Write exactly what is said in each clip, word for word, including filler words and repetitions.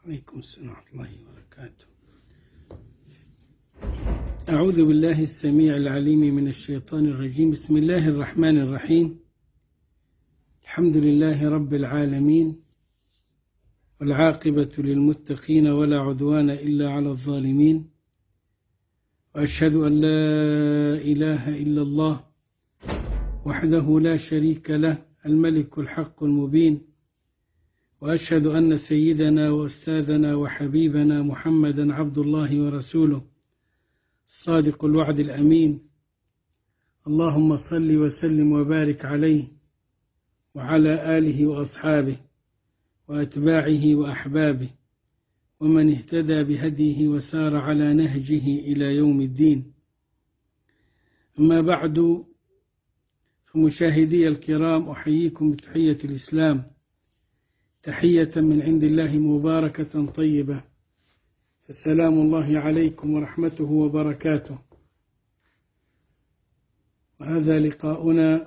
عليكم السلام ورحمة الله وبركاته. أعوذ بالله السميع العليم من الشيطان الرجيم. بسم الله الرحمن الرحيم. الحمد لله رب العالمين، والعاقبة للمتقين ولا عدوان إلا على الظالمين، وأشهد أن لا إله إلا الله وحده لا شريك له الملك الحق المبين، وأشهد أن سيدنا وأستاذنا وحبيبنا محمدا عبد الله ورسوله الصادق الوعد الأمين. اللهم صل وسلم وبارك عليه وعلى آله وأصحابه وأتباعه وأحبابه ومن اهتدى بهديه وسار على نهجه إلى يوم الدين. أما بعد، فمشاهدي الكرام، أحييكم بتحية الإسلام، تحية من عند الله مباركة طيبة، فسلام الله عليكم ورحمته وبركاته. وهذا لقاؤنا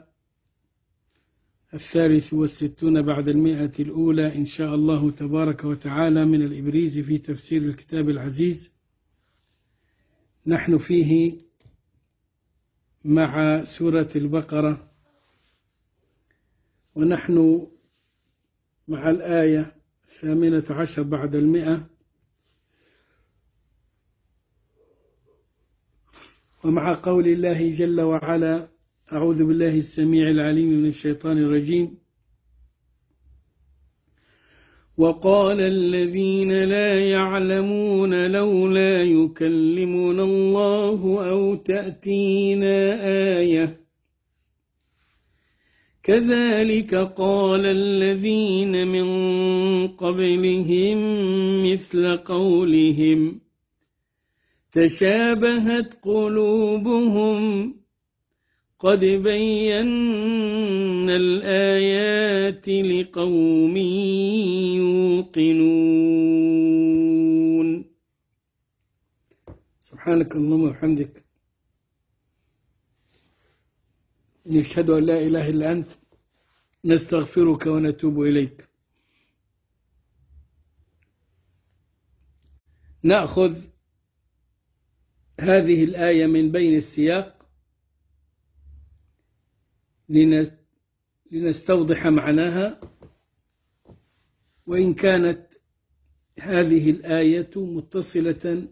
الثالث والستون بعد المئة الأولى إن شاء الله تبارك وتعالى من الإبريز في تفسير الكتاب العزيز. نحن فيه مع سورة البقرة، ونحن مع الآية الثامنة عشر بعد المئة، ومع قول الله جل وعلا: أعوذ بالله السميع العليم من الشيطان الرجيم: وقال الذين لا يعلمون لولا يكلمنا الله أو تأتينا آية كذلك قال الذين من قبلهم مثل قولهم تشابهت قلوبهم قد بينا الآيات لقوم يوقنون. سبحانك اللهم وبحمدك، نشهد أن لا إله إلا أنت، نستغفرك ونتوب إليك. نأخذ هذه الآية من بين السياق لنستوضح معناها، وإن كانت هذه الآية متصلة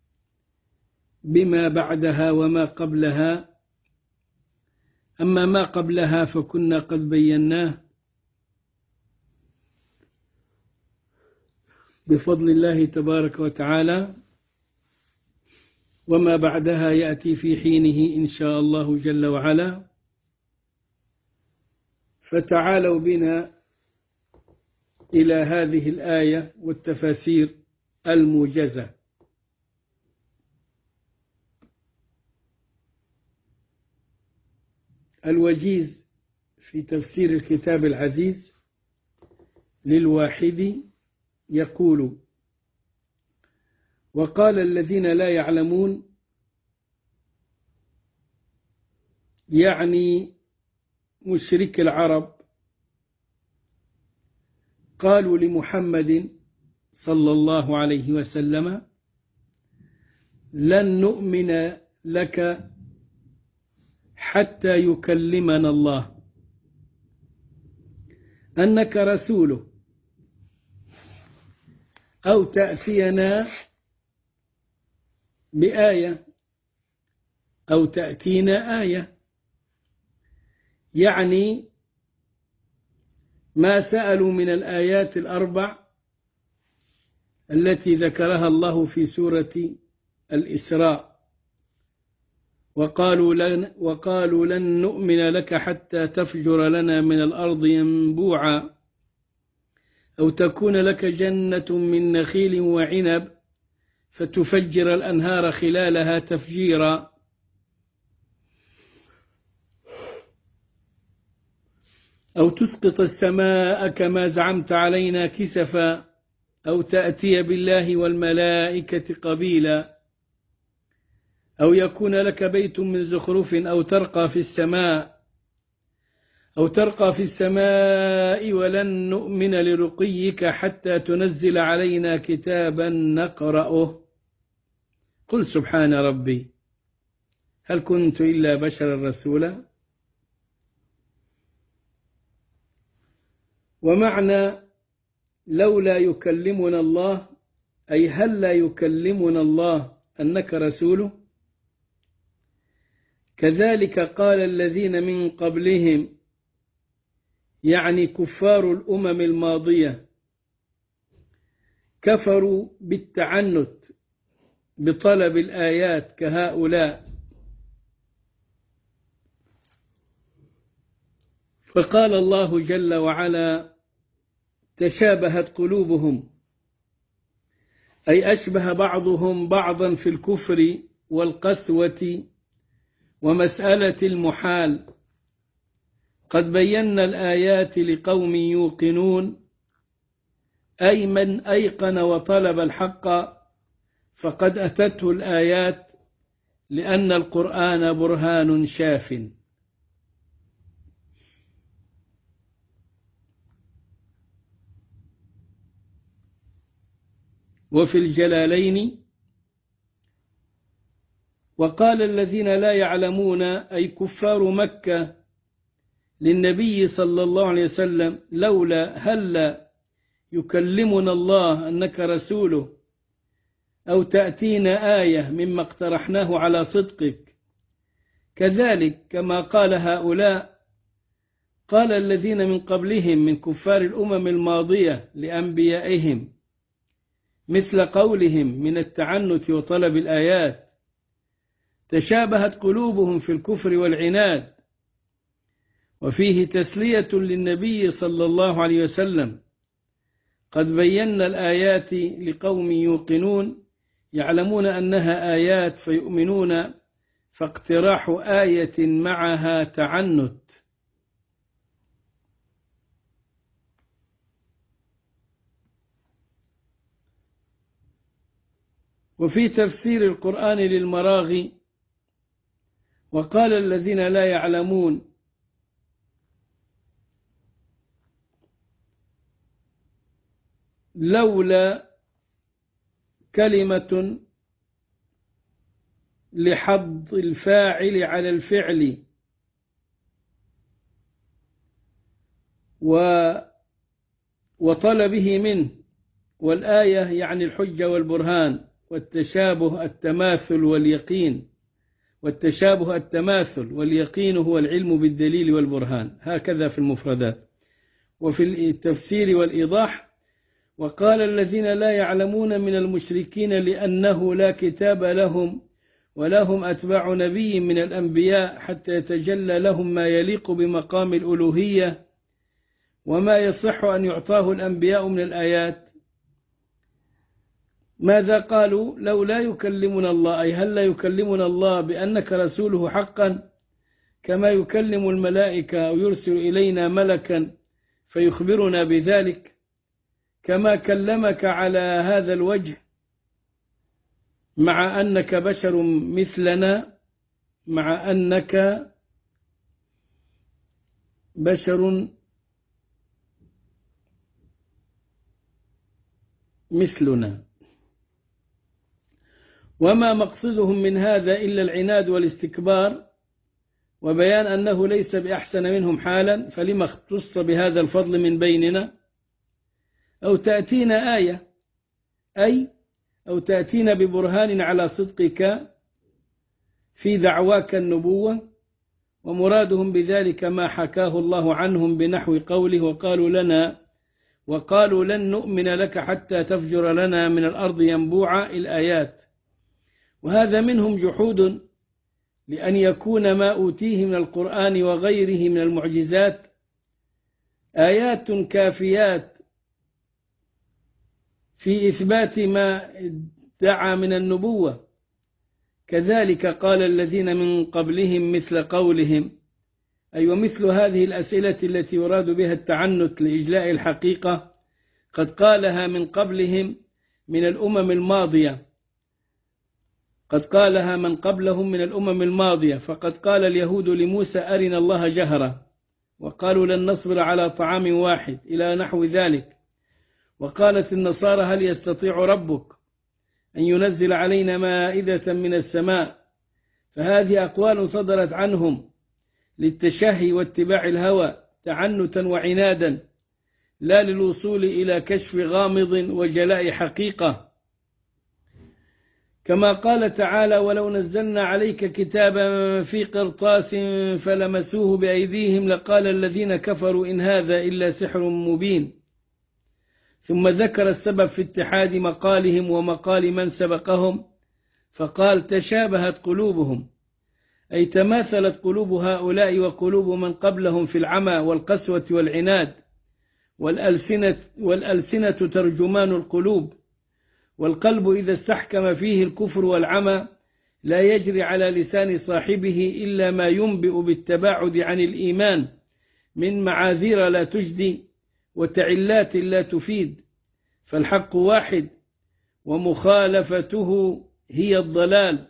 بما بعدها وما قبلها، أما ما قبلها فكنا قد بيناه بفضل الله تبارك وتعالى، وما بعدها يأتي في حينه إن شاء الله جل وعلا. فتعالوا بنا إلى هذه الآية والتفاسير الموجزة. الوجيز في تفسير الكتاب العزيز للواحد يقول: وقال الذين لا يعلمون، يعني مشرك العرب، قالوا لمحمد صلى الله عليه وسلم: لن نؤمن لك حتى يكلمنا الله، أنك رسوله، أو تأتينا بآية أو تأتينا آية. يعني ما سألوا من الآيات الأربع التي ذكرها الله في سورة الإسراء، وقالوا لن, وقالوا لن نؤمن لك حتى تفجر لنا من الأرض ينبوعا، أو تكون لك جنة من نخيل وعنب فتفجر الأنهار خلالها تفجيرا، أو تسقط السماء كما زعمت علينا كسفا، أو تأتي بالله والملائكة قبيلا، أو يكون لك بيت من زخرف أو ترقى في السماء، أو ترقى في السماء ولن نؤمن لرقيك حتى تنزل علينا كتابا نقرأه قل سبحان ربي هل كنت إلا بشرا رسولا. ومعنى لولا يكلمنا الله أي هل لا يكلمنا الله أنك رسوله. كذلك قال الذين من قبلهم يعني كفار الأمم الماضية كفروا بالتعنت بطلب الآيات كهؤلاء، فقال الله جل وعلا تشابهت قلوبهم أي أشبه بعضهم بعضا في الكفر والقسوة ومسألة المحال. قد بينا الآيات لقوم يوقنون أي من أيقن وطلب الحق فقد أتته الآيات لأن القرآن برهان شاف. وفي الجلالين وقال الذين لا يعلمون أي كفار مكة للنبي صلى الله عليه وسلم لولا هلا يكلمنا الله أنك رسوله أو تأتينا آية مما اقترحناه على صدقك. كذلك كما قال هؤلاء قال الذين من قبلهم من كفار الأمم الماضية لأنبيائهم مثل قولهم من التعنت وطلب الآيات تشابهت قلوبهم في الكفر والعناد. وفيه تسلية للنبي صلى الله عليه وسلم قد بينا الآيات لقوم يوقنون يعلمون أنها آيات فيؤمنون، فاقتراح آية معها تعنت. وفي تفسير القرآن للمراغي وقال الذين لا يعلمون لولا كلمة لحض الفاعل على الفعل وطلبه منه، والآية يعني الحجة والبرهان، والتشابه التماثل واليقين، والتشابه التماثل واليقين هو العلم بالدليل والبرهان، هكذا في المفردات. وفي التفسير والإيضاح وقال الذين لا يعلمون من المشركين لأنه لا كتاب لهم ولهم أتباع نبي من الأنبياء حتى يتجلى لهم ما يليق بمقام الألوهية وما يصح أن يعطاه الأنبياء من الآيات. ماذا قالوا؟ لو لا يكلمنا الله أي هل لا يكلمنا الله بأنك رسوله حقا كما يكلم الملائكة أو يرسل إلينا ملكا فيخبرنا بذلك كما كلمك على هذا الوجه مع أنك بشر مثلنا، مع أنك بشر مثلنا. وما مقصدهم من هذا إلا العناد والاستكبار وبيان أنه ليس بأحسن منهم حالا، فلما اختص بهذا الفضل من بيننا. أو تأتينا آية أي أو تأتينا ببرهان على صدقك في دعواك النبوة، ومرادهم بذلك ما حكاه الله عنهم بنحو قوله وقالوا لنا وقالوا لن نؤمن لك حتى تفجر لنا من الأرض ينبوعا الآيات. وهذا منهم جحود لأن يكون ما أوتيه من القرآن وغيره من المعجزات آيات كافيات في إثبات ما ادعى من النبوة. كذلك قال الذين من قبلهم مثل قولهم أي ومثل هذه الأسئلة التي يراد بها التعنت لإجلاء الحقيقة قد قالها من قبلهم من الأمم الماضية، قد قالها من قبلهم من الأمم الماضية. فقد قال اليهود لموسى أرنا الله جهرة، وقالوا لن نصبر على طعام واحد إلى نحو ذلك. وقالت النصارى هل يستطيع ربك أن ينزل علينا مائدة من السماء؟ فهذه أقوال صدرت عنهم للتشهي واتباع الهوى تعنتا وعنادا، لا للوصول إلى كشف غامض وجلاء حقيقة. كما قال تعالى ولو نزلنا عليك كتابا في قرطاس فلمسوه بأيديهم لقال الذين كفروا إن هذا إلا سحر مبين. ثم ذكر السبب في اتحاد مقالهم ومقال من سبقهم فقال تشابهت قلوبهم، أي تماثلت قلوب هؤلاء وقلوب من قبلهم في العمى والقسوة والعناد، والألسنة, والألسنة ترجمان القلوب، والقلب إذا استحكم فيه الكفر والعمى لا يجري على لسان صاحبه إلا ما ينبئ بالتباعد عن الإيمان من معاذير لا تجدي وتعلات لا تفيد، فالحق واحد ومخالفته هي الضلال،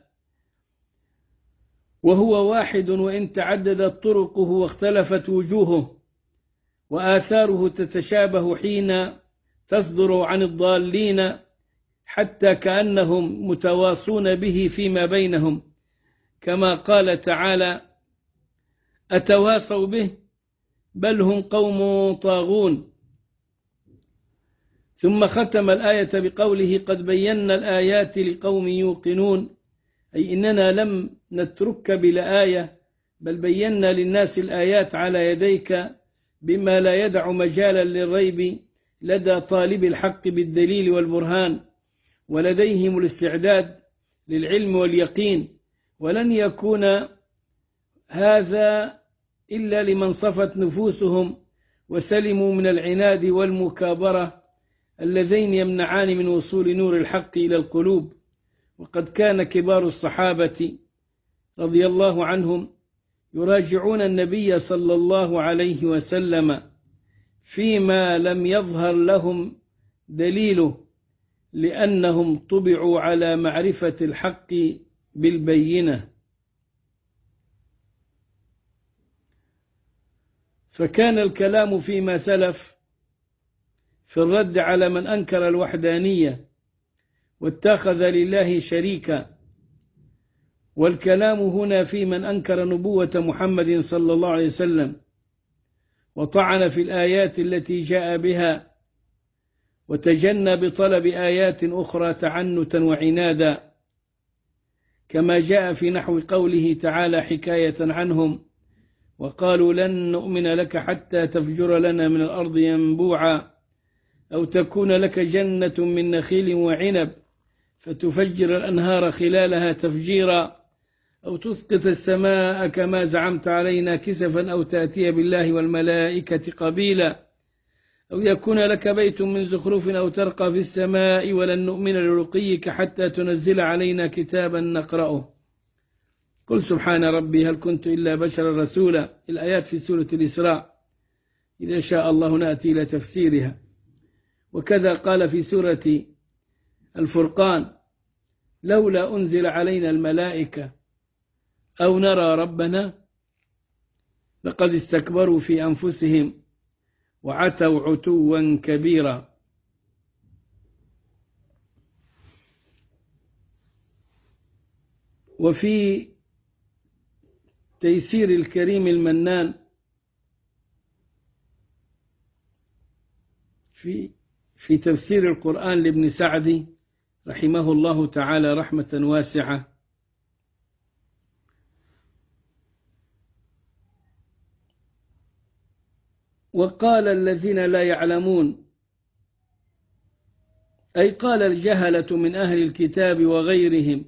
وهو واحد وإن تعددت طرقه واختلفت وجوهه، وآثاره تتشابه حين تصدر عن الضالين حتى كأنهم متواصون به فيما بينهم، كما قال تعالى أتواصوا به بل هم قوم طاغون. ثم ختم الآية بقوله قد بينا الآيات لقوم يوقنون، أي إننا لم نترك بلا آية بل بينا للناس الآيات على يديك بما لا يدع مجالا للريب لدى طالب الحق بالدليل والبرهان، ولديهم الاستعداد للعلم واليقين، ولن يكون هذا إلا لمن صفت نفوسهم وسلموا من العناد والمكابرة اللذين يمنعان من وصول نور الحق إلى القلوب. وقد كان كبار الصحابة رضي الله عنهم يراجعون النبي صلى الله عليه وسلم فيما لم يظهر لهم دليله، لأنهم طبعوا على معرفة الحق بالبينة. فكان الكلام فيما سلف في الرد على من أنكر الوحدانية واتخذ لله شريكا، والكلام هنا في من أنكر نبوة محمد صلى الله عليه وسلم وطعن في الآيات التي جاء بها وتجنى بطلب آيات أخرى تعنتا وعنادا، كما جاء في نحو قوله تعالى حكاية عنهم وقالوا لن نؤمن لك حتى تفجر لنا من الأرض ينبوعا أو تكون لك جنة من نخيل وعنب فتفجر الأنهار خلالها تفجيرا أو تسقط السماء كما زعمت علينا كسفا أو تأتي بالله والملائكة قبيلا أو يكون لك بيت من زخرف أو ترقى في السماء ولن نؤمن لرقيك حتى تنزل علينا كتابا نقرأه قل سبحان ربي هل كنت إلا بشرا رسولا. الآيات في سورة الإسراء، إذا شاء الله نأتي إلى تفسيرها. وكذا قال في سورة الفرقان لولا أنزل علينا الملائكة أو نرى ربنا لقد استكبروا في أنفسهم وعتوا عتوا كبيرا. وفي تيسير الكريم المنان في في تفسير القرآن لابن سعدي رحمه الله تعالى رحمة واسعة وقال الذين لا يعلمون، أي قال الجهلة من أهل الكتاب وغيرهم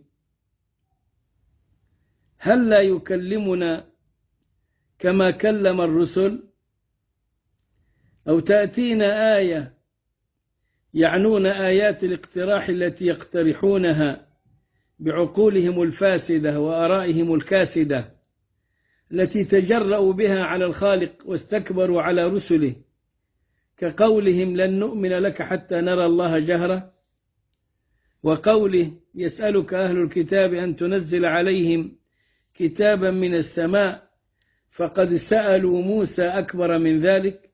هل لا يكلمنا كما كلم الرسل أو تأتينا آية، يعنون آيات الاقتراح التي يقترحونها بعقولهم الفاسدة وآرائهم الكاسدة التي تجرأوا بها على الخالق واستكبروا على رسله، كقولهم لن نؤمن لك حتى نرى الله جهرة، وقوله يسألك أهل الكتاب أن تنزل عليهم كتابا من السماء، فقد سألوا موسى أكبر من ذلك.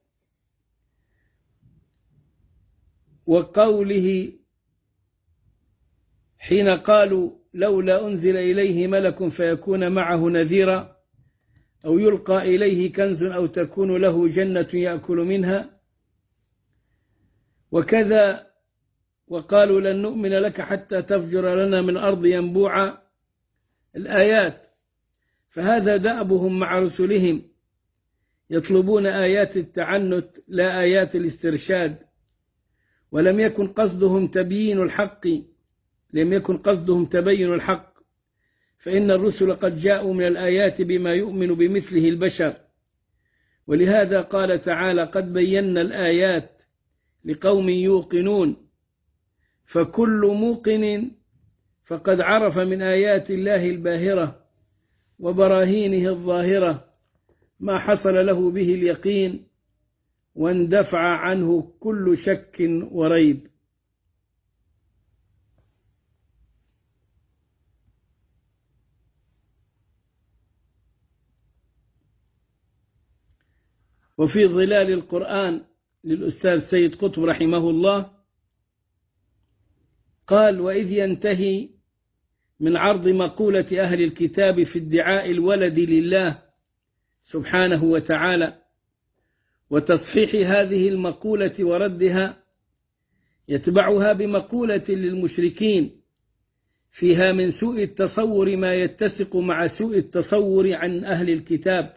وقوله حين قالوا لولا أنزل إليه ملك فيكون معه نذيرا أو يلقى إليه كنز أو تكون له جنة يأكل منها. وكذا وقالوا لن نؤمن لك حتى تفجر لنا من الأرض ينبوعا، الآيات. فهذا دأبهم مع رسلهم، يطلبون آيات التعنت لا آيات الاسترشاد، ولم يكن قصدهم تبيين الحق لم يكن قصدهم تبين الحق، فإن الرسل قد جاءوا من الآيات بما يؤمن بمثله البشر. ولهذا قال تعالى قد بينا الآيات لقوم يوقنون، فكل موقن فقد عرف من آيات الله الباهرة وبراهينه الظاهرة ما حصل له به اليقين، واندفع عنه كل شك وريب. وفي ظلال القرآن للأستاذ سيد قطب رحمه الله قال وإذ ينتهي من عرض مقولة أهل الكتاب في ادعاء الولد لله سبحانه وتعالى وتصحيح هذه المقولة وردها، يتبعها بمقولة للمشركين فيها من سوء التصور ما يتسق مع سوء التصور عن أهل الكتاب.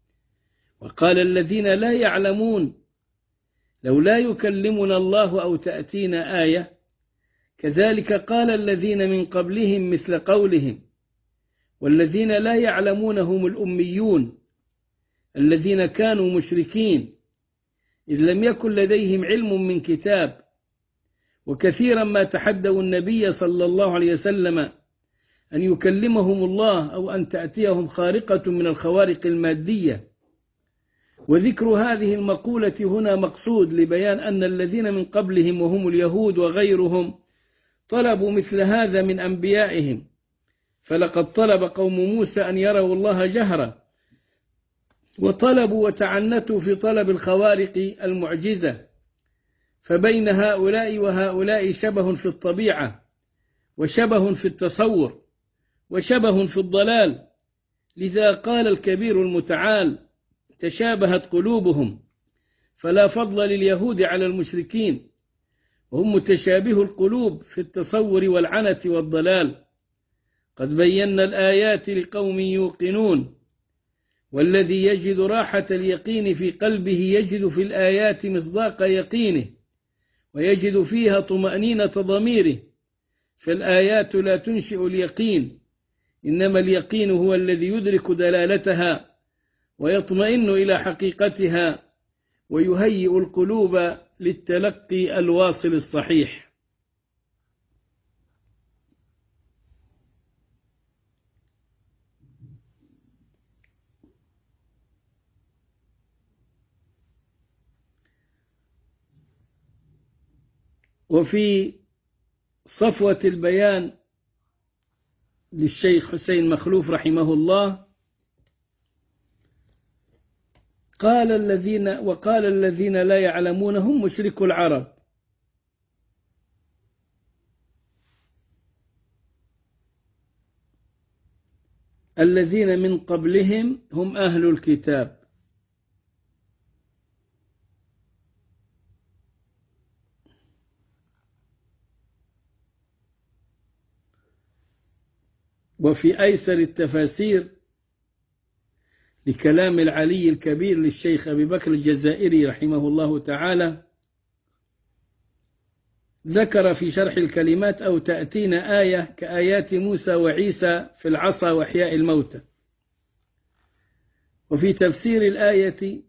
وقال الذين لا يعلمون لو لا يكلمنا الله أو تأتينا آية، كذلك قال الذين من قبلهم مثل قولهم. والذين لا يعلمون هم الأميون الذين كانوا مشركين، إذ لم يكن لديهم علم من كتاب، وكثيرا ما تحدوا النبي صلى الله عليه وسلم أن يكلمهم الله أو أن تأتيهم خارقة من الخوارق المادية. وذكر هذه المقولة هنا مقصود لبيان أن الذين من قبلهم وهم اليهود وغيرهم طلبوا مثل هذا من أنبيائهم، فلقد طلب قوم موسى أن يروا الله جهرا، وطلبوا وتعنتوا في طلب الخوارق المعجزة، فبين هؤلاء وهؤلاء شبه في الطبيعة وشبه في التصور وشبه في الضلال. لذا قال الكبير المتعال تشابهت قلوبهم، فلا فضل لليهود على المشركين، وهم متشابه القلوب في التصور والعنة والضلال. قد بينا الآيات لقوم يوقنون، والذي يجد راحة اليقين في قلبه يجد في الآيات مصداق يقينه، ويجد فيها طمأنينة ضميره. فالآيات لا تنشئ اليقين، إنما اليقين هو الذي يدرك دلالتها ويطمئن إلى حقيقتها ويهيئ القلوب للتلقي الواصل الصحيح. وفي صفوة البيان للشيخ حسين مخلوف رحمه الله قال الذين وقال الذين لا يعلمون هم مشركو العرب، الذين من قبلهم هم أهل الكتاب. وفي أيسر التفاسير لكلام العلي الكبير للشيخ أبي بكر الجزائري رحمه الله تعالى ذكر في شرح الكلمات أو تأتينا آية كآيات موسى وعيسى في العصا وإحياء الموتى. وفي تفسير الآية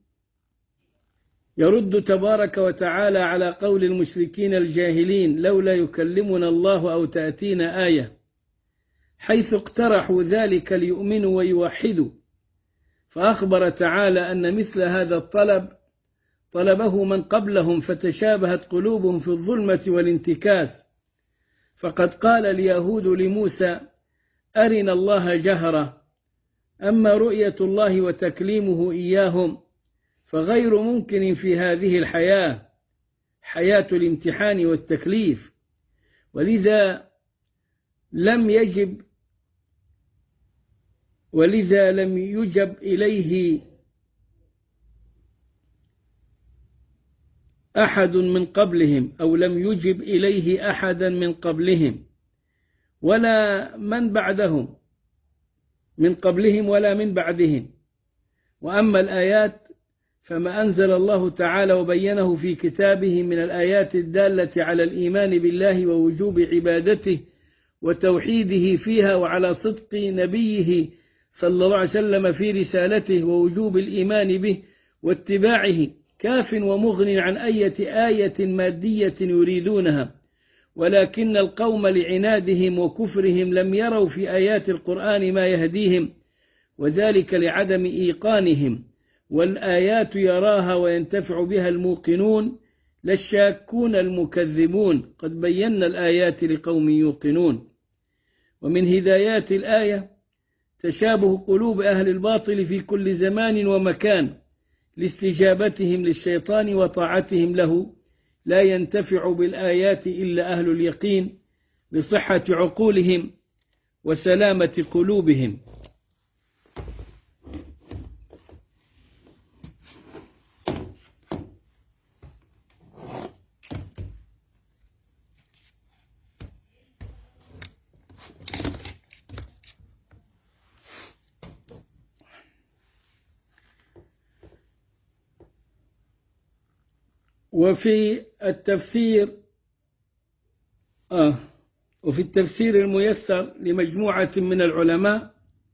يرد تبارك وتعالى على قول المشركين الجاهلين لولا يكلمنا الله أو تأتينا آية، حيث اقترحوا ذلك ليؤمنوا ويوحدوا. فأخبر تعالى أن مثل هذا الطلب طلبه من قبلهم فتشابهت قلوبهم في الظلمة والانتكاس. فقد قال اليهود لموسى أرنا الله جهرة، أما رؤية الله وتكليمه إياهم فغير ممكن في هذه الحياة، حياة الامتحان والتكليف، ولذا لم يجب ولذا لم يجب إليه أحد من قبلهم، أو لم يجب إليه أحدا من قبلهم ولا من بعدهم من قبلهم ولا من بعدهم. وأما الآيات فما أنزل الله تعالى وبينه في كتابه من الآيات الدالة على الإيمان بالله ووجوب عبادته وتوحيده فيها، وعلى صدق نبيه صلى الله عليه وسلم في رسالته ووجوب الإيمان به واتباعه، كاف ومغن عن أية آية مادية يريدونها. ولكن القوم لعنادهم وكفرهم لم يروا في آيات القرآن ما يهديهم، وذلك لعدم إيقانهم، والآيات يراها وينتفع بها الموقنون لا الشاكون المكذبون. قد بينا الآيات لقوم يوقنون. ومن هدايات الآية تشابه قلوب أهل الباطل في كل زمان ومكان لاستجابتهم للشيطان وطاعتهم له، لا ينتفع بالآيات إلا أهل اليقين بصحة عقولهم وسلامة قلوبهم. وفي التفسير آه وفي التفسير الميسر لمجموعة من العلماء،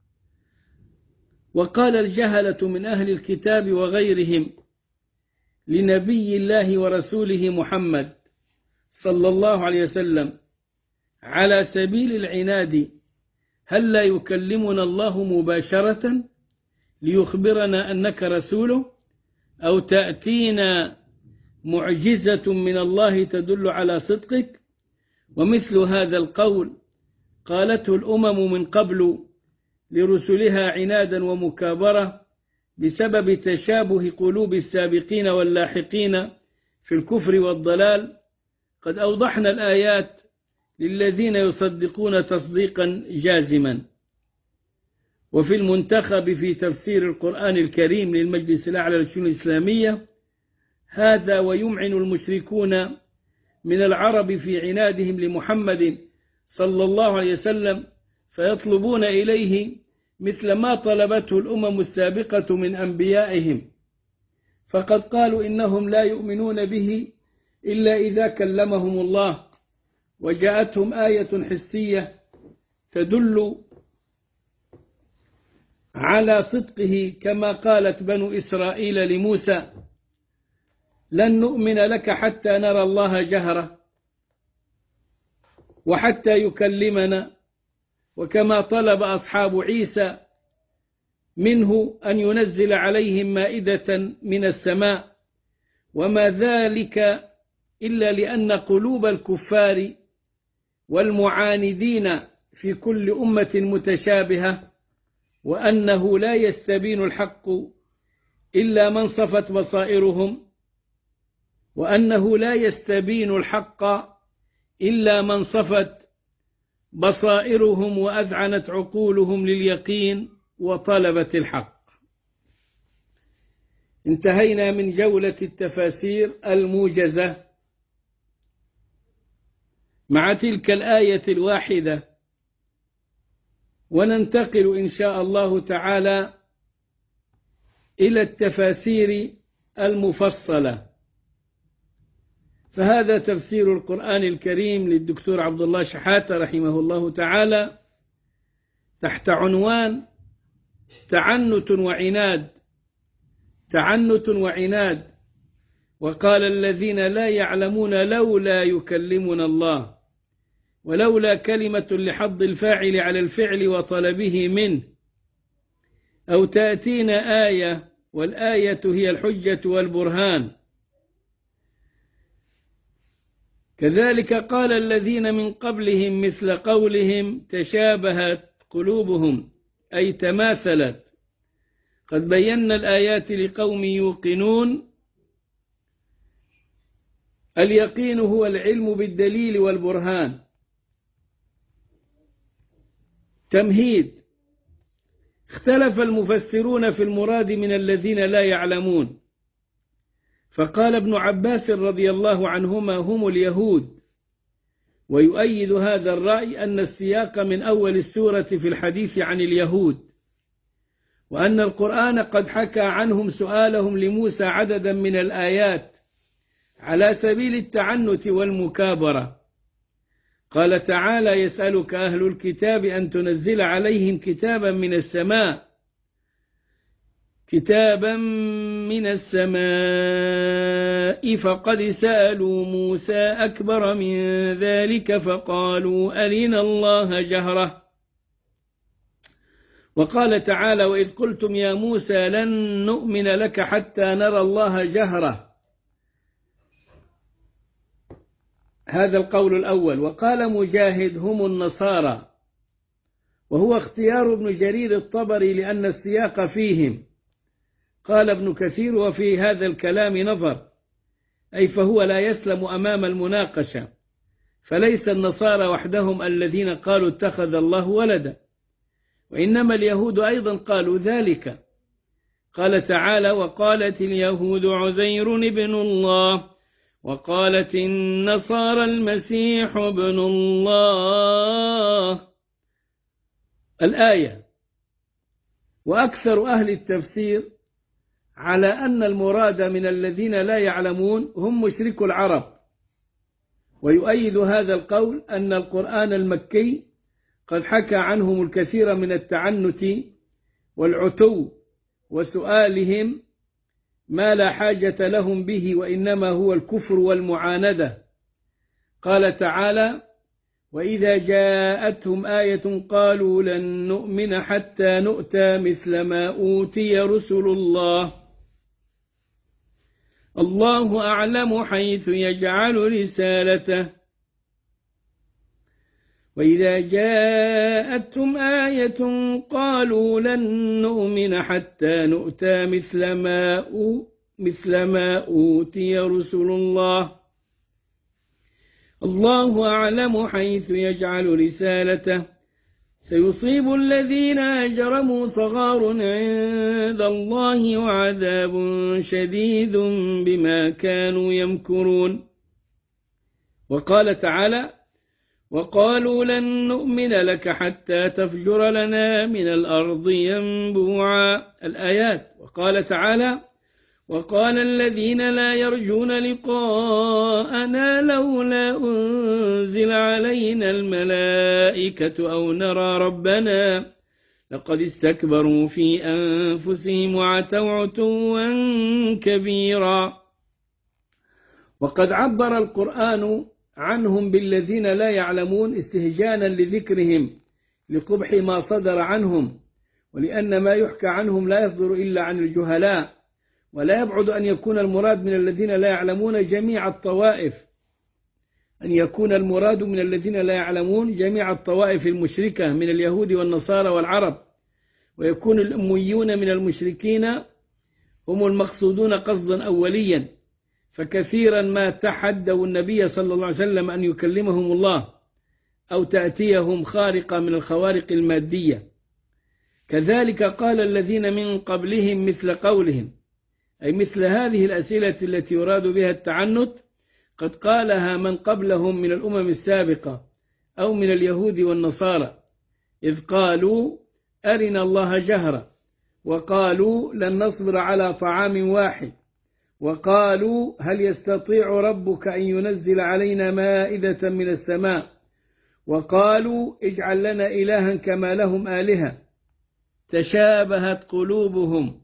وقال الجهلة من أهل الكتاب وغيرهم لنبي الله ورسوله محمد صلى الله عليه وسلم على سبيل العناد: هل لا يكلمنا الله مباشرة ليخبرنا أنك رسوله، أو تأتينا معجزة من الله تدل على صدقك؟ ومثل هذا القول قالته الأمم من قبل لرسلها عنادا ومكابرة بسبب تشابه قلوب السابقين واللاحقين في الكفر والضلال. قد أوضحنا الآيات للذين يصدقون تصديقا جازما. وفي المنتخب في تفسير القرآن الكريم للمجلس الأعلى للشؤون الإسلامية: هذا ويمعن المشركون من العرب في عنادهم لمحمد صلى الله عليه وسلم، فيطلبون إليه مثل ما طلبته الأمم السابقة من أنبيائهم، فقد قالوا إنهم لا يؤمنون به إلا إذا كلمهم الله، وجاءتهم آية حسية تدل على صدقه، كما قالت بنو إسرائيل لموسى: لن نؤمن لك حتى نرى الله جهرة وحتى يكلمنا. وكما طلب أصحاب عيسى منه أن ينزل عليهم مائدة من السماء، وما ذلك إلا لأن قلوب الكفار والمعاندين في كل أمة متشابهة، وأنه لا يستبين الحق إلا من صفت بصائرهم وأنه لا يستبين الحق إلا من صفت بصائرهم وأذعنت عقولهم لليقين وطلبت الحق. انتهينا من جولة التفاسير الموجزة مع تلك الآية الواحدة، وننتقل إن شاء الله تعالى إلى التفاسير المفصلة. فهذا تفسير القرآن الكريم للدكتور عبد الله شحاتة رحمه الله تعالى تحت عنوان تعنت وعناد. تعنت وعناد. وقال الذين لا يعلمون لولا يكلمنا الله، ولولا كلمة لحض الفاعل على الفعل وطلبه منه، أو تأتينا آية، والآية هي الحجة والبرهان. كذلك قال الذين من قبلهم مثل قولهم تشابهت قلوبهم، أي تماثلت. قد بينا الآيات لقوم يوقنون. اليقين هو العلم بالدليل والبرهان. تمهيد. اختلف المفسرون في المراد من الذين لا يعلمون، فقال ابن عباس رضي الله عنهما هم اليهود، ويؤيد هذا الرأي أن السياق من أول السورة في الحديث عن اليهود، وأن القرآن قد حكى عنهم سؤالهم لموسى عددا من الآيات على سبيل التعنت والمكابرة. قال تعالى: يسألك أهل الكتاب أن تنزل عليهم كتابا من السماء كتابا من السماء فقد سألوا موسى أكبر من ذلك فقالوا أرنا الله جهرة. وقال تعالى: وإذ قلتم يا موسى لن نؤمن لك حتى نرى الله جهرة. هذا القول الأول. وقال مجاهد: هم النصارى، وهو اختيار ابن جرير الطبري لأن السياق فيهم. قال ابن كثير: وفي هذا الكلام نظر، أي فهو لا يسلم أمام المناقشة، فليس النصارى وحدهم الذين قالوا اتخذ الله ولدا، وإنما اليهود أيضا قالوا ذلك. قال تعالى: وقالت اليهود عزير ابن الله وقالت النصارى المسيح ابن الله. الآية. وأكثر أهل التفسير على أن المراد من الذين لا يعلمون هم مشركو العرب، ويؤيد هذا القول أن القرآن المكي قد حكى عنهم الكثير من التعنت والعتو وسؤالهم ما لا حاجة لهم به، وإنما هو الكفر والمعاندة. قال تعالى: وإذا جاءتهم آية قالوا لن نؤمن حتى نؤتى مثل ما أوتي رسل الله الله أعلم حيث يجعل رسالته. وإذا جاءتهم آية قالوا لن نؤمن حتى نؤتى مثل ما مثل ما أوتي رسل الله الله أعلم حيث يجعل رسالته سيصيب الذين أجرموا صغار عند الله وعذاب شديد بما كانوا يمكرون. وقال تعالى: وقالوا لن نؤمن لك حتى تفجر لنا من الأرض ينبوعا. الآيات. وقال تعالى: وقال الذين لا يرجون لقاءنا لولا أنزل علينا الملائكة أو نرى ربنا لقد استكبروا في أنفسهم وعتوا عتوا كبيرا. وقد عبر القرآن عنهم بالذين لا يعلمون استهجانا لذكرهم لقبح ما صدر عنهم، ولأن ما يحكى عنهم لا يصدر إلا عن الجهلاء، ولا يبعد أن يكون المراد من الذين لا يعلمون جميع الطوائف أن يكون المراد من الذين لا يعلمون جميع الطوائف المشركة من اليهود والنصارى والعرب، ويكون الأميون من المشركين هم المقصودون قصدا أوليا، فكثيرا ما تحدوا النبي صلى الله عليه وسلم أن يكلمهم الله أو تأتيهم خارقة من الخوارق المادية. كذلك قال الذين من قبلهم مثل قولهم، أي مثل هذه الأسئلة التي يراد بها التعنت قد قالها من قبلهم من الأمم السابقة أو من اليهود والنصارى، إذ قالوا أرنا الله جهرة، وقالوا لن نصبر على طعام واحد، وقالوا هل يستطيع ربك أن ينزل علينا مائدة من السماء، وقالوا اجعل لنا إلها كما لهم آلهة. تشابهت قلوبهم،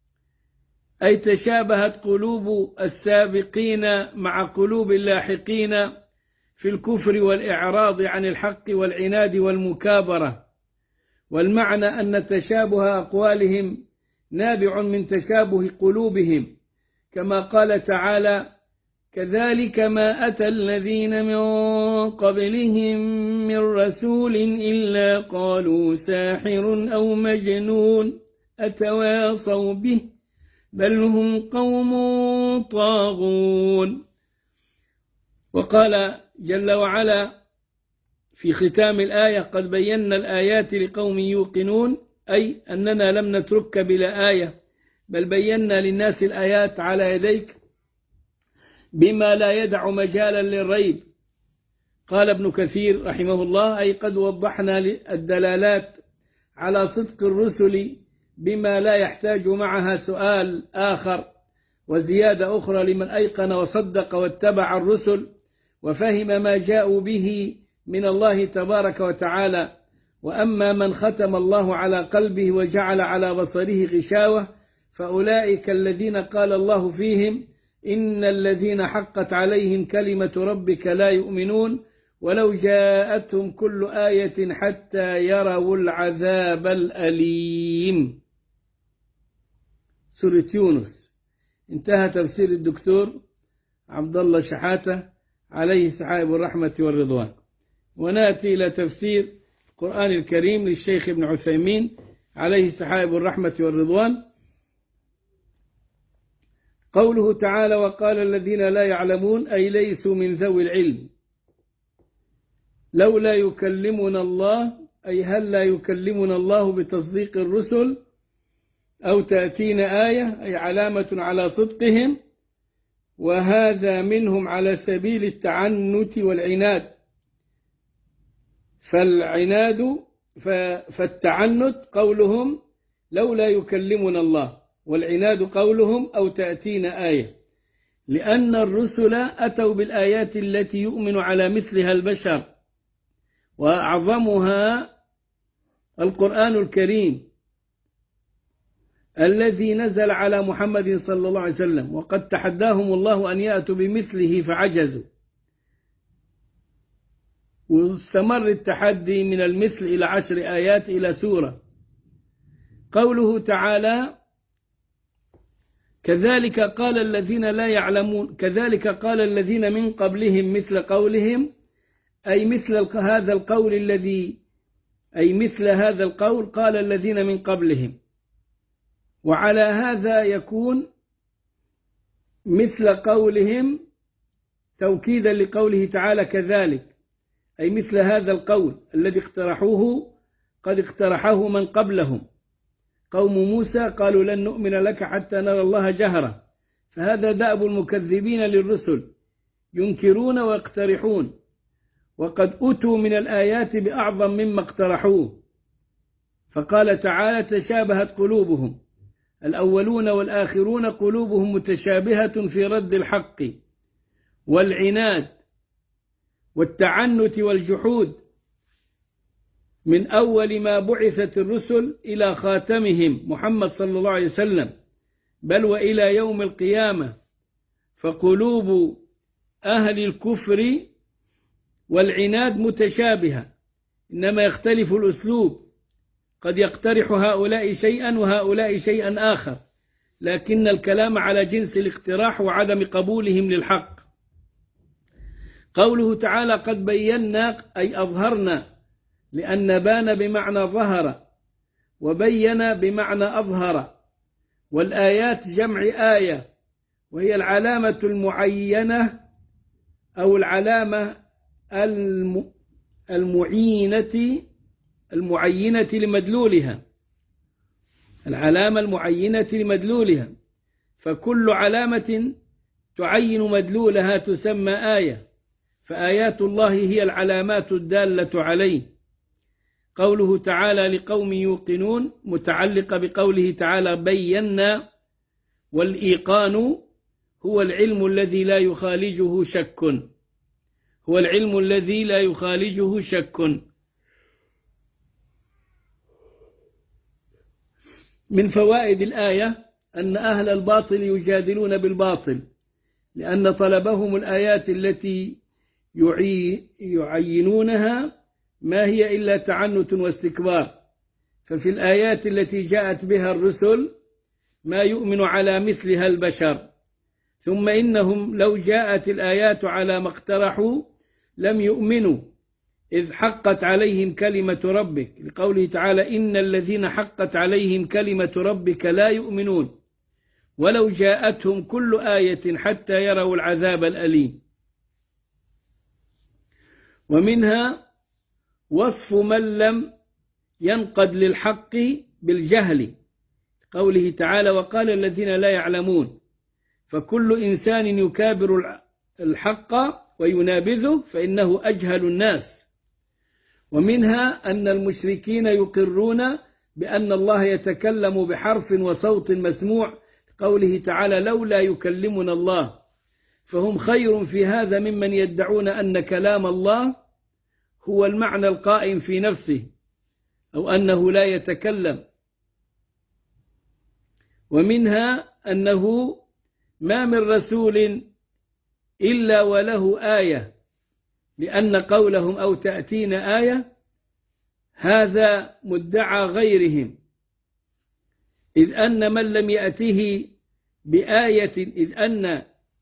أي تشابهت قلوب السابقين مع قلوب اللاحقين في الكفر والإعراض عن الحق والعناد والمكابرة. والمعنى أن تشابه أقوالهم نابع من تشابه قلوبهم، كما قال تعالى: كذلك ما أتى الذين من قبلهم من رسول إلا قالوا ساحر أو مجنون أتواصوا به بل هم قوم طاغون. وقال جل وعلا في ختام الآية قد بينا الآيات لقوم يوقنون، أي أننا لم نتركك بلا آية بل بينا للناس الآيات على يديك بما لا يدع مجالا للريب. قال ابن كثير رحمه الله أي قد وضحنا الدلالات على صدق الرسل بما لا يحتاج معها سؤال آخر وزيادة أخرى لمن أيقن وصدق واتبع الرسل وفهم ما جاءوا به من الله تبارك وتعالى. وأما من ختم الله على قلبه وجعل على بصره غشاوة فأولئك الذين قال الله فيهم إن الذين حقت عليهم كلمة ربك لا يؤمنون ولو جاءتهم كل آية حتى يروا العذاب الأليم. سورة يونس. انتهى تفسير الدكتور عبد الله شحاتة عليه سحائب الرحمة والرضوان. ونأتي إلى تفسير القرآن الكريم للشيخ ابن عثيمين عليه سحائب الرحمة والرضوان. قوله تعالى وقال الذين لا يعلمون أي ليسوا من ذوي العلم لولا يكلمنا الله أي هل لا يكلمنا الله بتصديق الرسل أو تأتينا آية أي علامة على صدقهم، وهذا منهم على سبيل التعنت والعناد. فالعناد فالتعنت قولهم لولا يكلمنا الله، والعناد قولهم أو تأتينا آية، لأن الرسل أتوا بالآيات التي يؤمن على مثلها البشر، وأعظمها القرآن الكريم الذي نزل على محمد صلى الله عليه وسلم، وقد تحداهم الله أن يأتوا بمثله فعجزوا، واستمر التحدي من المثل إلى عشر آيات إلى سورة. قوله تعالى كذلك قال الذين لا يعلمون، كذلك قال الذين من قبلهم مثل قولهم أي مثل هذا القول الذي أي مثل هذا القول قال الذين من قبلهم، وعلى هذا يكون مثل قولهم توكيدا لقوله تعالى كذلك، أي مثل هذا القول الذي اقترحوه قد اقترحه من قبلهم. قوم موسى قالوا لن نؤمن لك حتى نرى الله جهرة، فهذا دأب المكذبين للرسل، ينكرون ويقترحون، وقد أتوا من الآيات بأعظم مما اقترحوه. فقال تعالى تشابهت قلوبهم، الأولون والآخرون قلوبهم متشابهة في رد الحق والعناد والتعنت والجحود من أول ما بعثت الرسل إلى خاتمهم محمد صلى الله عليه وسلم، بل وإلى يوم القيامة. فقلوب أهل الكفر والعناد متشابهة، إنما يختلف الأسلوب، قد يقترح هؤلاء شيئا وهؤلاء شيئا آخر، لكن الكلام على جنس الاقتراح وعدم قبولهم للحق. قوله تعالى قد بينا أي أظهرنا، لأن بان بمعنى ظهر، وبين بمعنى أظهر. والآيات جمع آية، وهي العلامة المعينة أو العلامة المعينة المعينة لمدلولها، العلامة المعينة لمدلولها، فكل علامة تعين مدلولها تسمى آية، فآيات الله هي العلامات الدالة عليه. قوله تعالى لقوم يوقنون متعلق بقوله تعالى بينا، والإيقان هو العلم الذي لا يخالجه شك، هو العلم الذي لا يخالجه شك. من فوائد الآية أن أهل الباطل يجادلون بالباطل، لأن طلبهم الآيات التي يعينونها ما هي إلا تعنت واستكبار. ففي الآيات التي جاءت بها الرسل ما يؤمن على مثلها البشر، ثم إنهم لو جاءت الآيات على ما اقترحوا لم يؤمنوا إذ حقت عليهم كلمة ربك، لقوله تعالى إن الذين حقت عليهم كلمة ربك لا يؤمنون ولو جاءتهم كل آية حتى يروا العذاب الأليم. ومنها وصف من لم ينقد للحق بالجهل، قوله تعالى وقال الذين لا يعلمون، فكل إنسان يكابر الحق وينابذه فإنه أجهل الناس. ومنها أن المشركين يقرون بأن الله يتكلم بحرف وصوت مسموع، قوله تعالى لولا يكلمنا الله، فهم خير في هذا ممن يدعون أن كلام الله هو المعنى القائم في نفسه أو أنه لا يتكلم. ومنها أنه ما من رسول إلا وله آية، لأن قولهم أو تأتينا آية هذا مدعى غيرهم، إذ أن من لم يأته بآية إذ أن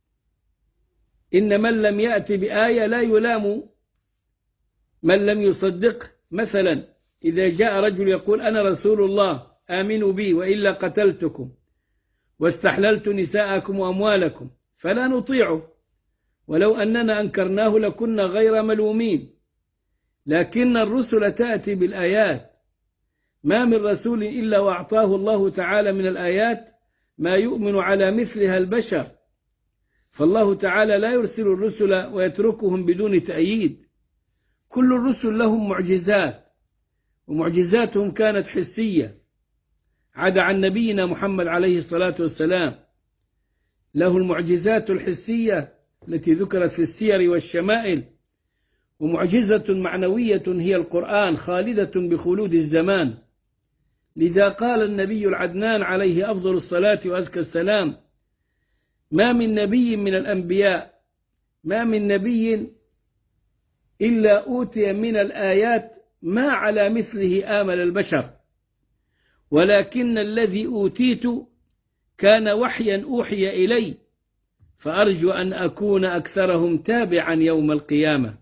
إن من لم يأتي بآية لا يلام من لم يصدق. مثلا إذا جاء رجل يقول أنا رسول الله آمنوا بي وإلا قتلتكم واستحللت نساءكم وأموالكم، فلا نطيعه، ولو أننا أنكرناه لكنا غير ملومين. لكن الرسل تأتي بالآيات، ما من رسول إلا وأعطاه الله تعالى من الآيات ما يؤمن على مثلها البشر، فالله تعالى لا يرسل الرسل ويتركهم بدون تأييد. كل الرسل لهم معجزات، ومعجزاتهم كانت حسية، عدا عن نبينا محمد عليه الصلاة والسلام، له المعجزات الحسية التي ذكرت في السير والشمائل، ومعجزة معنوية هي القرآن خالدة بخلود الزمان. لذا قال النبي العدنان عليه أفضل الصلاة وأزكى السلام ما من نبي من الأنبياء ما من نبي إلا أوتي من الآيات ما على مثله آمل البشر، ولكن الذي أوتيت كان وحيا أوحي إلي، فأرجو أن أكون أكثرهم تابعا يوم القيامة.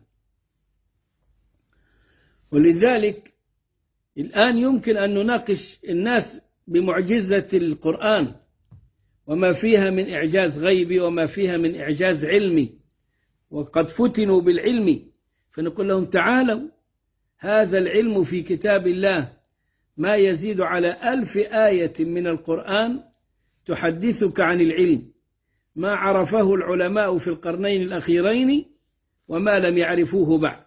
ولذلك الآن يمكن أن نناقش الناس بمعجزة القرآن وما فيها من إعجاز غيبي وما فيها من إعجاز علمي، وقد فتنوا بالعلم، فنقول لهم تعالوا هذا العلم في كتاب الله ما يزيد على ألف آية من القرآن تحدثك عن العلم، ما عرفه العلماء في القرنين الأخيرين وما لم يعرفوه بعد.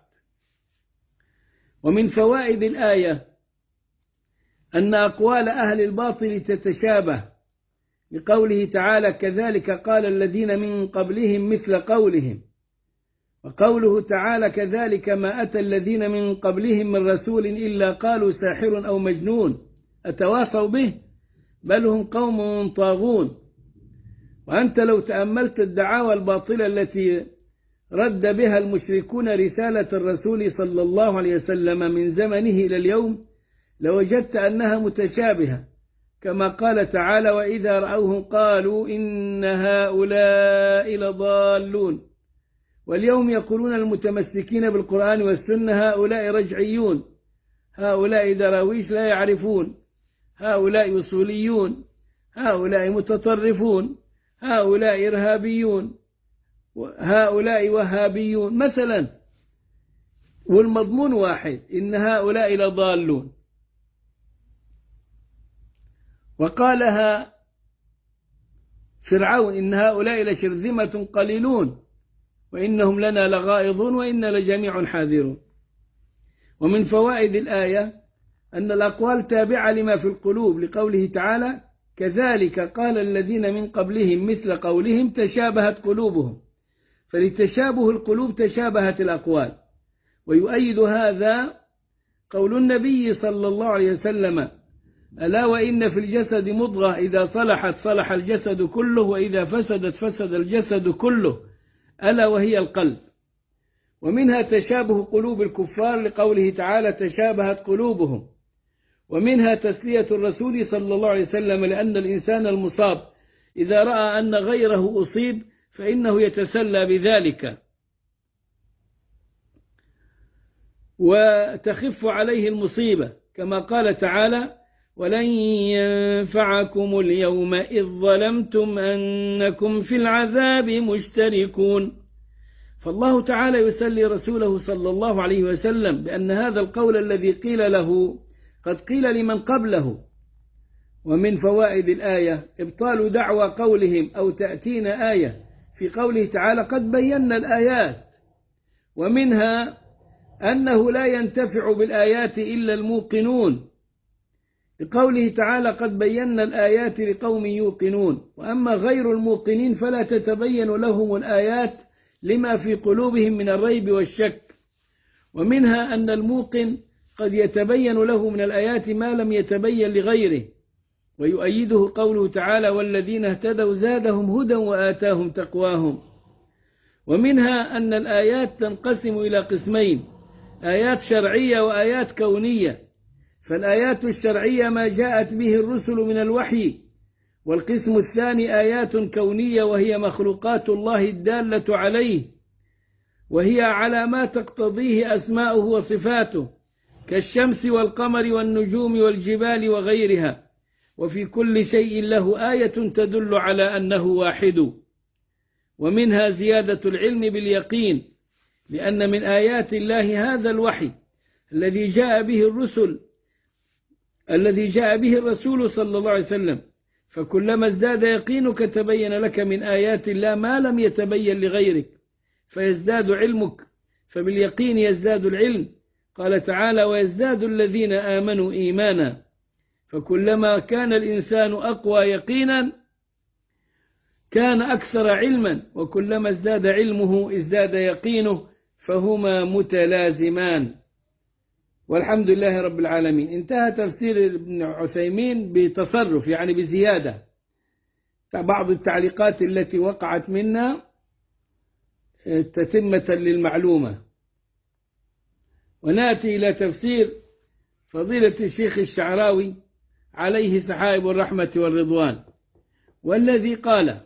ومن فوائد الآية أن أقوال أهل الباطل تتشابه، لقوله تعالى كذلك قال الذين من قبلهم مثل قولهم، وقوله تعالى كذلك ما أتى الذين من قبلهم من رسول إلا قالوا ساحر أو مجنون أتواصوا به بل هم قوم طاغون. وأنت لو تأملت الدعاوى الباطلة التي رد بها المشركون رسالة الرسول صلى الله عليه وسلم من زمنه إلى اليوم لوجدت أنها متشابهة، كما قال تعالى وإذا رأوهم قالوا إن هؤلاء لضالون، واليوم يقولون المتمسكين بالقرآن والسنة هؤلاء رجعيون، هؤلاء دراويش لا يعرفون، هؤلاء أصوليون، هؤلاء متطرفون، هؤلاء إرهابيون، هؤلاء وهابيون مثلا، والمضمون واحد إن هؤلاء لضالون. وقالها فرعون إن هؤلاء لشرذمة قليلون وإنهم لنا لغائظون وإنا لجميع حاذرون. ومن فوائد الآية أن الأقوال تابعة لما في القلوب، لقوله تعالى كذلك قال الذين من قبلهم مثل قولهم تشابهت قلوبهم، فلتشابه القلوب تشابهت الأقوال. ويؤيد هذا قول النبي صلى الله عليه وسلم ألا وإن في الجسد مضغة إذا صلحت صلح الجسد كله وإذا فسدت فسد الجسد كله ألا وهي القلب. ومنها تشابه قلوب الكفار لقوله تعالى تشابهت قلوبهم. ومنها تسلية الرسول صلى الله عليه وسلم لأن الإنسان المصاب إذا رأى أن غيره أصيب فإنه يتسلى بذلك وتخف عليه المصيبة، كما قال تعالى: ولن ينفعكم اليوم إذ ظلمتم أنكم في العذاب مشتركون. فالله تعالى يسلي رسوله صلى الله عليه وسلم بأن هذا القول الذي قيل له قد قيل لمن قبله. ومن فوائد الآية إبطال دعوى قولهم أو تأتينا آية في قوله تعالى: قد بينا الآيات. ومنها أنه لا ينتفع بالآيات إلا الموقنون، لقوله تعالى: قد بينا الآيات لقوم يوقنون. وأما غير الموقنين فلا تتبين لهم الآيات لما في قلوبهم من الريب والشك. ومنها أن الموقن قد يتبين له من الآيات ما لم يتبين لغيره، ويؤيده قوله تعالى: والذين اهتدوا زادهم هدى وآتاهم تقواهم. ومنها أن الآيات تنقسم إلى قسمين: آيات شرعية وآيات كونية. فالآيات الشرعية ما جاءت به الرسل من الوحي، والقسم الثاني آيات كونية وهي مخلوقات الله الدالة عليه، وهي على ما تقتضيه أسماؤه وصفاته كالشمس والقمر والنجوم والجبال وغيرها، وفي كل شيء له آية تدل على أنه واحد. ومنها زيادة العلم باليقين، لأن من آيات الله هذا الوحي الذي جاء به الرسل الذي جاء به الرسول صلى الله عليه وسلم، فكلما ازداد يقينك تبين لك من آيات الله ما لم يتبين لغيرك، فيزداد علمك، فباليقين يزداد العلم. قال تعالى: ويزداد الذين آمنوا إيمانا. فكلما كان الإنسان أقوى يقينا كان أكثر علما، وكلما ازداد علمه ازداد يقينه، فهما متلازمان. والحمد لله رب العالمين. انتهى تفسير ابن عثيمين بتصرف، يعني بزيادة بعض التعليقات التي وقعت منا تتمة للمعلومة. ونأتي إلى تفسير فضيلة الشيخ الشعراوي عليه سحائب الرحمة والرضوان، والذي قال: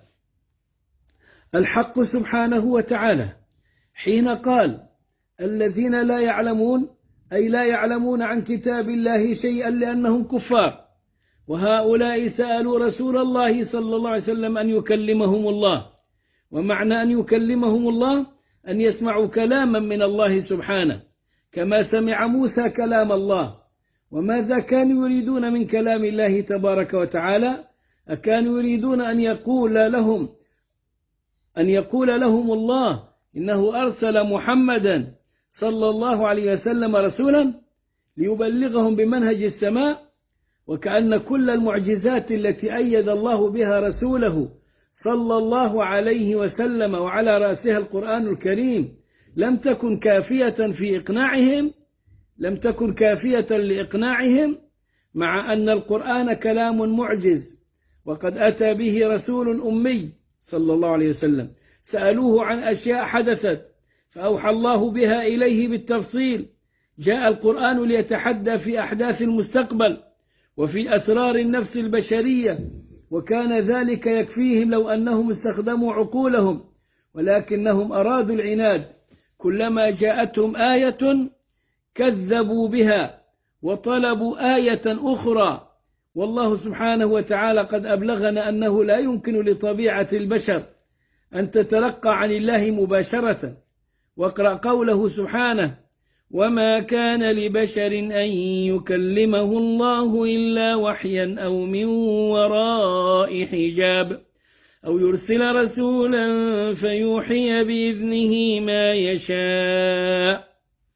الحق سبحانه وتعالى حين قال: الذين لا يعلمون، أي لا يعلمون عن كتاب الله شيئا لأنهم كفار، وهؤلاء سألوا رسول الله صلى الله عليه وسلم أن يكلمهم الله. ومعنى أن يكلمهم الله أن يسمعوا كلاما من الله سبحانه، كما سمع موسى كلام الله. وماذا كانوا يريدون من كلام الله تبارك وتعالى؟ أكانوا يريدون أن يقول لهم أن يقول لهم الله إنه أرسل محمدا صلى الله عليه وسلم رسولا ليبلغهم بمنهج السماء، وكأن كل المعجزات التي أيد الله بها رسوله صلى الله عليه وسلم وعلى رأسها القرآن الكريم لم تكن كافية في إقناعهم لم تكن كافية لإقناعهم، مع أن القرآن كلام معجز، وقد أتى به رسول أمي صلى الله عليه وسلم. سألوه عن أشياء حدثت فأوحى الله بها إليه بالتفصيل. جاء القرآن ليتحدى في أحداث المستقبل وفي أسرار النفس البشرية، وكان ذلك يكفيهم لو أنهم استخدموا عقولهم، ولكنهم أرادوا العناد. كلما جاءتهم آية كذبوا بها وطلبوا آية أخرى. والله سبحانه وتعالى قد أبلغنا أنه لا يمكن لطبيعة البشر أن تتلقى عن الله مباشرة. واقرأ قوله سبحانه: وما كان لبشر أن يكلمه الله إلا وحيا أو من وراء حجاب أو يرسل رسولا فيوحي بإذنه ما يشاء.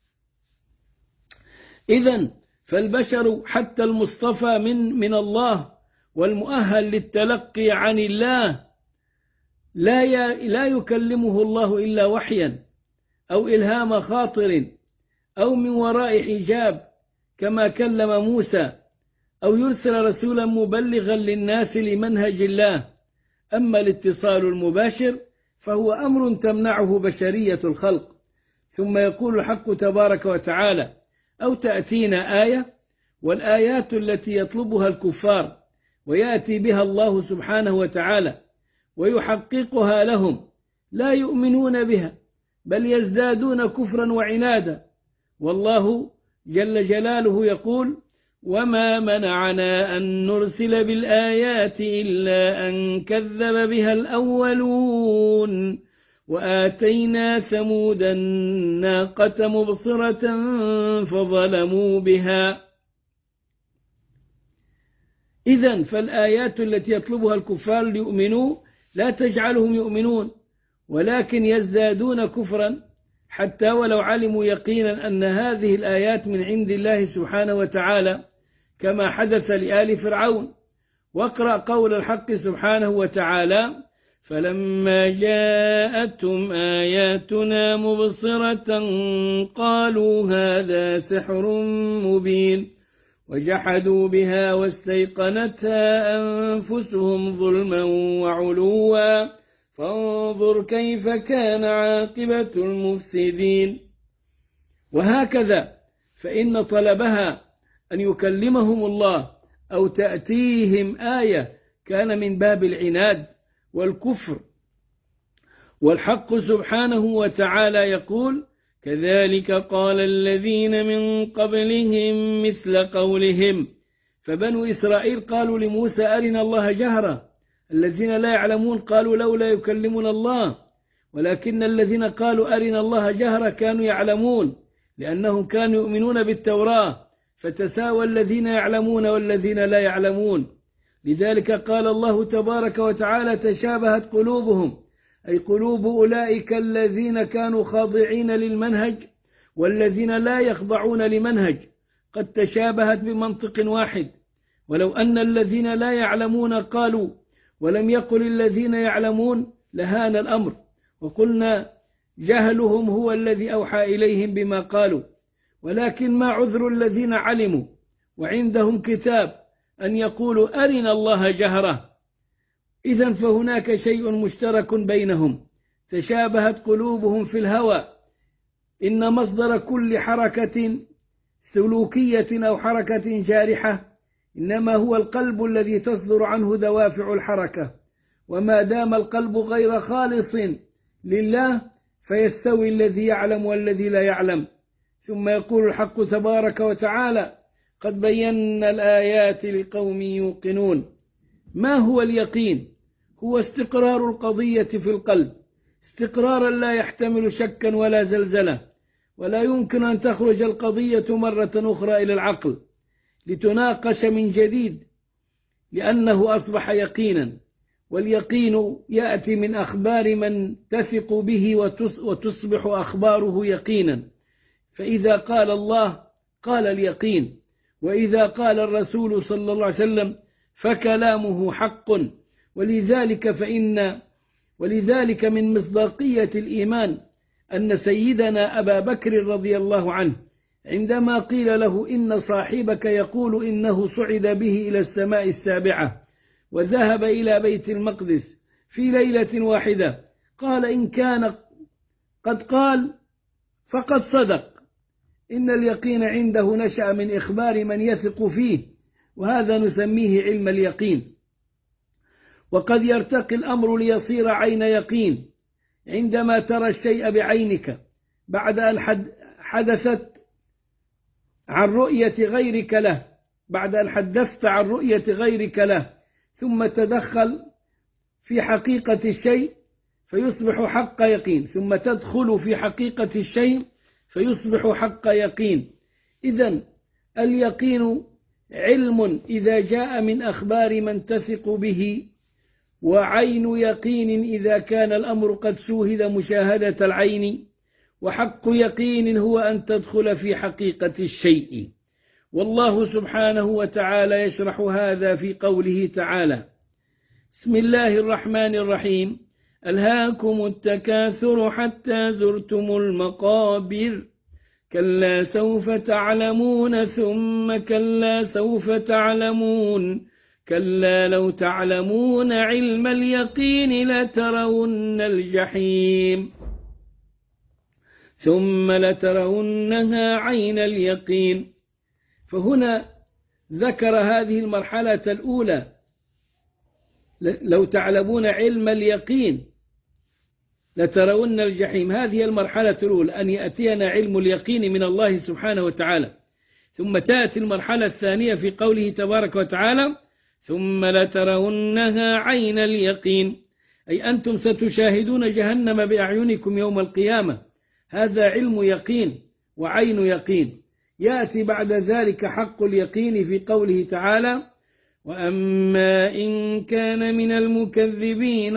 إذن فالبشر حتى المصطفى من, من الله والمؤهل للتلقي عن الله لا, لا يكلمه الله إلا وحيا أو إلهام خاطر أو من وراء حجاب كما كلم موسى، أو يرسل رسولا مبلغا للناس لمنهج الله. أما الاتصال المباشر فهو أمر تمنعه بشرية الخلق. ثم يقول الحق تبارك وتعالى: أو تأتينا آية. والآيات التي يطلبها الكفار ويأتي بها الله سبحانه وتعالى ويحققها لهم لا يؤمنون بها، بل يزدادون كفرا وعنادا. والله جل جلاله يقول: وما منعنا أن نرسل بالآيات إلا أن كذب بها الأولون وآتينا ثمود الناقة مبصرة فظلموا بها. إذن فالآيات التي يطلبها الكفار ليؤمنوا لا تجعلهم يؤمنون، ولكن يزدادون كفرا، حتى ولو علموا يقينا أن هذه الآيات من عند الله سبحانه وتعالى، كما حدث لآل فرعون. واقرأ قول الحق سبحانه وتعالى: فلما جاءتهم آياتنا مبصرة قالوا هذا سحر مبين وجحدوا بها واستيقنتها أنفسهم ظلما وعلوا فانظر كيف كان عاقبة المفسدين. وهكذا فإن طلبها أن يكلمهم الله أو تأتيهم آية كان من باب العناد والكفر. والحق سبحانه وتعالى يقول: كذلك قال الذين من قبلهم مثل قولهم. فبنو إسرائيل قالوا لموسى: أرنا الله جهرة. الذين لا يعلمون قالوا: لولا يكلمنا الله. ولكن الذين قالوا أرنا الله جهرة كانوا يعلمون، لأنهم كانوا يؤمنون بالتوراة، فتساوى الذين يعلمون والذين لا يعلمون. لذلك قال الله تبارك وتعالى: تشابهت قلوبهم، أي قلوب أولئك الذين كانوا خاضعين للمنهج والذين لا يخضعون لمنهج قد تشابهت بمنطق واحد. ولو أن الذين لا يعلمون قالوا ولم يقل الذين يعلمون لهان الأمر، وقلنا جهلهم هو الذي أوحى إليهم بما قالوا. ولكن ما عذر الذين علموا وعندهم كتاب أن يقولوا أرنا الله جهرة؟ إذن فهناك شيء مشترك بينهم، تشابهت قلوبهم في الهوى. إن مصدر كل حركة سلوكية أو حركة جارحة إنما هو القلب الذي تصدر عنه دوافع الحركة، وما دام القلب غير خالص لله فيستوي الذي يعلم والذي لا يعلم. ثم يقول الحق تبارك وتعالى: قد بينا الآيات لقوم يوقنون. ما هو اليقين؟ هو استقرار القضية في القلب، استقرارا لا يحتمل شكا ولا زلزلة، ولا يمكن أن تخرج القضية مرة أخرى إلى العقل لتناقش من جديد، لأنه أصبح يقينا. واليقين يأتي من أخبار من تثق به وتصبح أخباره يقينا. فإذا قال الله قال اليقين، وإذا قال الرسول صلى الله عليه وسلم فكلامه حق. ولذلك فإن ولذلك من مصداقية الإيمان أن سيدنا أبا بكر رضي الله عنه عندما قيل له: إن صاحبك يقول إنه صعد به إلى السماء السابعة وذهب إلى بيت المقدس في ليلة واحدة، قال: إن كان قد قال فقد صدق. إن اليقين عنده نشأ من إخبار من يثق فيه، وهذا نسميه علم اليقين. وقد يرتقي الأمر ليصير عين يقين عندما ترى الشيء بعينك بعد أن حدثت عن رؤية غيرك له، بعد أن حدثت عن رؤية غيرك له، ثم تدخل في حقيقة الشيء فيصبح حق يقين، ثم تدخل في حقيقة الشيء فيصبح حق يقين. إذن اليقين علم إذا جاء من أخبار من تثق به، وعين يقين إذا كان الأمر قد شوهد مشاهدة العين، وحق يقين هو أن تدخل في حقيقة الشيء. والله سبحانه وتعالى يشرح هذا في قوله تعالى: بسم الله الرحمن الرحيم: ألهاكم التكاثر حتى زرتم المقابر كلا سوف تعلمون ثم كلا سوف تعلمون كلا لو تعلمون علم اليقين لترون الجحيم ثم لترونها عين اليقين. فهنا ذكر هذه المرحلة الأولى لو تعلمون علم اليقين لترون الجحيم. هذه المرحلة الأولى، أن يأتينا علم اليقين من الله سبحانه وتعالى. ثم تأتي المرحلة الثانية في قوله تبارك وتعالى ثم لترونها عين اليقين، أي أنتم ستشاهدون جهنم بأعينكم يوم القيامة. هذا علم يقين وعين يقين. يأتي بعد ذلك حق اليقين في قوله تعالى وأما إن كان من المكذبين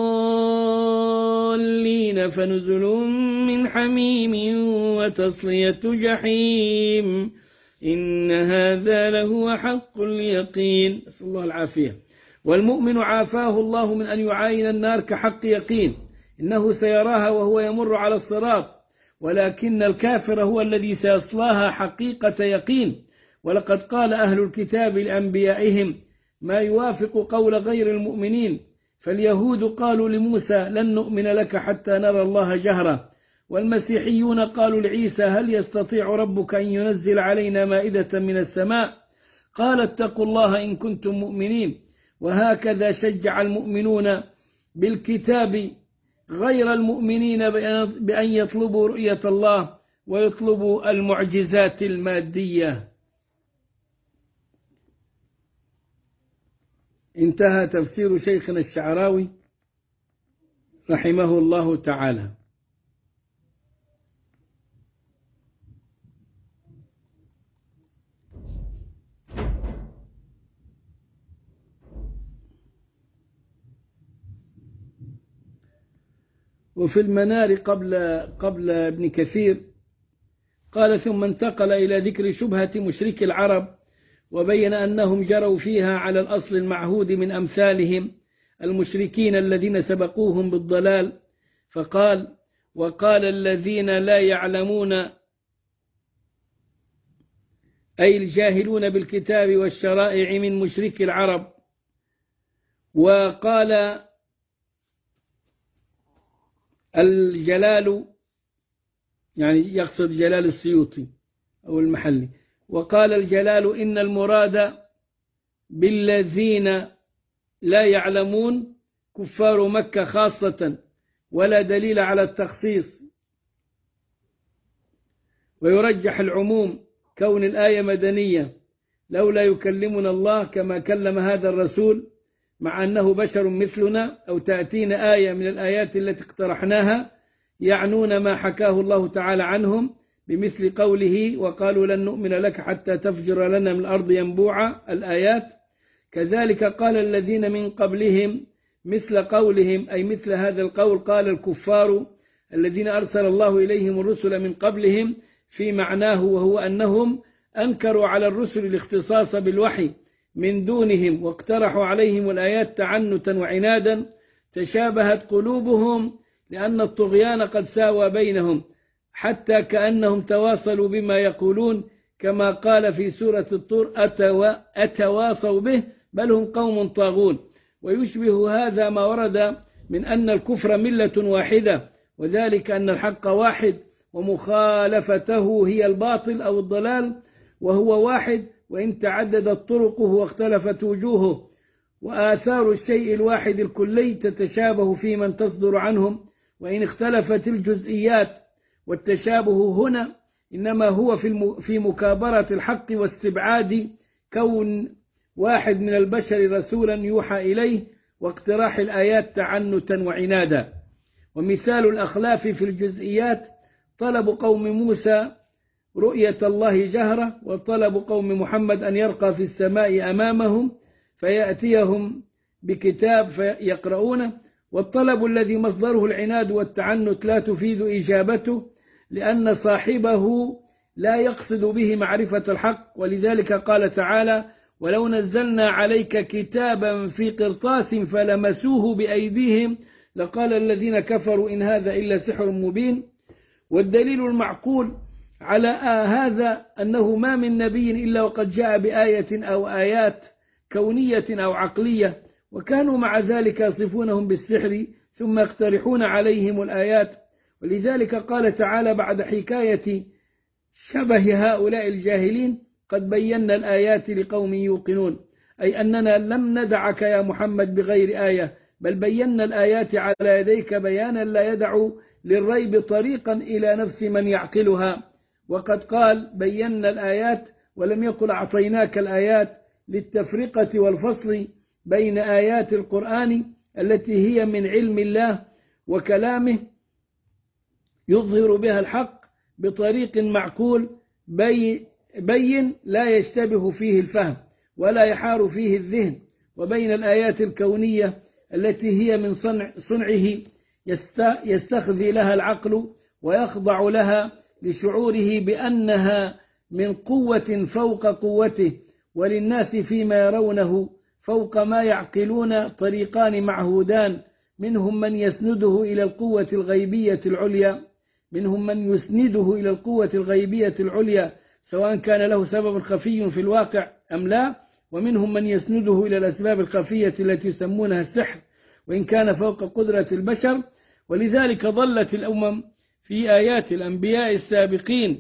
الضالين فنزل من حميم وتصلية جحيم إن هذا لهو حق اليقين. نسأل الله العافية. والمؤمن عافاه الله من أن يعاين النار كحق يقين، إنه سيراها وهو يمر على الصراط، ولكن الكافر هو الذي سيصلاها حقيقة يقين. ولقد قال أهل الكتاب لأنبيائهم ما يوافق قول غير المؤمنين، فاليهود قالوا لموسى لن نؤمن لك حتى نرى الله جهرة، والمسيحيون قالوا لعيسى هل يستطيع ربك أن ينزل علينا مائدة من السماء؟ قال اتقوا الله إن كنتم مؤمنين. وهكذا شجع المؤمنون بالكتاب غير المؤمنين بأن يطلبوا رؤية الله ويطلبوا المعجزات المادية. انتهى تفسير شيخنا الشعراوي رحمه الله تعالى. وفي المنار قبل قبل ابن كثير قال ثم انتقل إلى ذكر شبهة مشرك العرب، وبين أنهم جروا فيها على الأصل المعهود من أمثالهم المشركين الذين سبقوهم بالضلال، فقال وقال الذين لا يعلمون أي الجاهلون بالكتاب والشرائع من مشرك العرب. وقال الجلال يعني يقصد جلال السيوطي أو المحلي، وقال الجلال إن المراد بالذين لا يعلمون كفار مكة خاصة، ولا دليل على التخصيص، ويرجح العموم كون الآية مدنية لولا يكلمنا الله كما كلم هذا الرسول مع أنه بشر مثلنا، أو تأتينا آية من الآيات التي اقترحناها يعنون ما حكاه الله تعالى عنهم بمثل قوله وقالوا لن نؤمن لك حتى تفجر لنا من الأرض ينبوعا الآيات. كذلك قال الذين من قبلهم مثل قولهم أي مثل هذا القول قال الكفار الذين أرسل الله إليهم الرسل من قبلهم في معناه، وهو أنهم أنكروا على الرسل الاختصاص بالوحي من دونهم واقترحوا عليهم الآيات تعنتا وعنادا، تشابهت قلوبهم لأن الطغيان قد ساوى بينهم حتى كأنهم تواصلوا بما يقولون، كما قال في سورة الطور أتواصوا به بل هم قوم طاغون. ويشبه هذا ما ورد من أن الكفر ملة واحدة، وذلك أن الحق واحد ومخالفته هي الباطل أو الضلال، وهو واحد وإن تعددت طرقه واختلفت وجوهه. وآثار الشيء الواحد الكلي تتشابه في من تصدر عنهم وإن اختلفت الجزئيات. والتشابه هنا إنما هو في مكابرة الحق واستبعاد كون واحد من البشر رسولا يوحى إليه واقتراح الآيات تعنتا وعنادا. ومثال الأخلاف في الجزئيات طلب قوم موسى رؤية الله جهرة، وطلب قوم محمد أن يرقى في السماء أمامهم فيأتيهم بكتاب فيقرؤونه. والطلب الذي مصدره العناد والتعنت لا تفيد إجابته، لأن صاحبه لا يقصد به معرفة الحق. ولذلك قال تعالى ولو نزلنا عليك كتابا في قرطاس فلمسوه بأيديهم لقال الذين كفروا إن هذا إلا سحر مبين. والدليل المعقول على هذا أنه ما من نبي إلا وقد جاء بآية أو آيات كونية أو عقلية، وكانوا مع ذلك يصفونهم بالسحر ثم يقترحون عليهم الآيات. ولذلك قال تعالى بعد حكاية شبه هؤلاء الجاهلين قد بينا الآيات لقوم يوقنون. أي أننا لم ندعك يا محمد بغير آية، بل بينا الآيات على يديك بيانا لا يدع للريب طريقا إلى نفس من يعقلها. وقد قال بينا الآيات ولم يقل أعطيناك الآيات للتفرقة والفصل بين آيات القرآن التي هي من علم الله وكلامه يظهر بها الحق بطريق معقول بي بين لا يشتبه فيه الفهم ولا يحار فيه الذهن، وبين الآيات الكونية التي هي من صنع صنعه يستخذي لها العقل ويخضع لها لشعوره بأنها من قوة فوق قوته، وللناس فيما يرونه فوق ما يعقلون طريقان معهودان، منهم من يسنده إلى القوة الغيبية العليا منهم من يسنده إلى القوة الغيبية العليا سواء كان له سبب خفي في الواقع أم لا، ومنهم من يسنده إلى الأسباب الخفية التي يسمونها السحر وإن كان فوق قدرة البشر. ولذلك ضلت الأمم في آيات الأنبياء السابقين،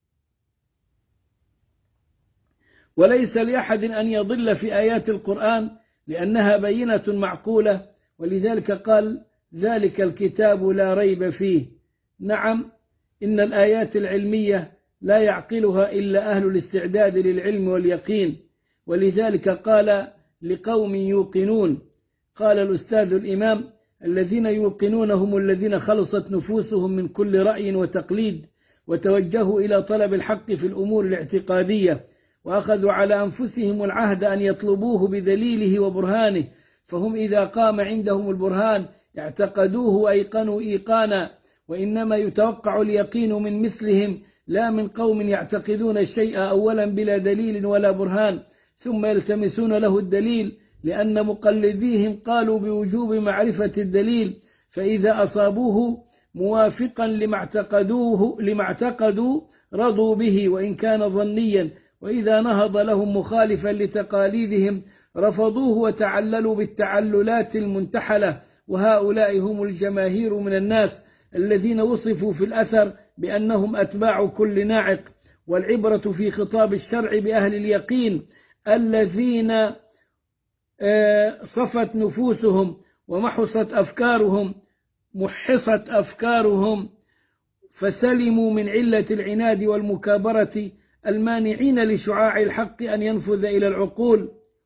وليس لأحد أن يضل في آيات القرآن لأنها بينة معقولة، ولذلك قال ذلك الكتاب لا ريب فيه. نعم، إن الآيات العلمية لا يعقلها إلا أهل الاستعداد للعلم واليقين، ولذلك قال لقوم يوقنون، قال الأستاذ الإمام الذين يوقنون هم الذين خلصت نفوسهم من كل رأي وتقليد وتوجهوا إلى طلب الحق في الأمور الاعتقادية، وأخذوا على أنفسهم العهد أن يطلبوه بدليله وبرهانه، فهم إذا قام عندهم البرهان اعتقدوه وأيقنوا إيقانا، وإنما يتوقع اليقين من مثلهم لا من قوم يعتقدون الشيء أولا بلا دليل ولا برهان ثم يلتمسون له الدليل، لأن مقلديهم قالوا بوجوب معرفة الدليل، فإذا أصابوه موافقا لما اعتقدوه لما اعتقدوا رضوا به وإن كان ظنيا، وإذا نهض لهم مخالفا لتقاليدهم رفضوه وتعللوا بالتعللات المنتحلة، وهؤلاء هم الجماهير من الناس الذين وصفوا في الأثر بأنهم أتباع كل ناعق. والعبرة في خطاب الشرع بأهل اليقين الذين صفت نفوسهم ومحصت أفكارهم محصت أفكارهم فسلموا من علة العناد والمكابرة المانعين لشعاع الحق أن ينفذ إلى العقول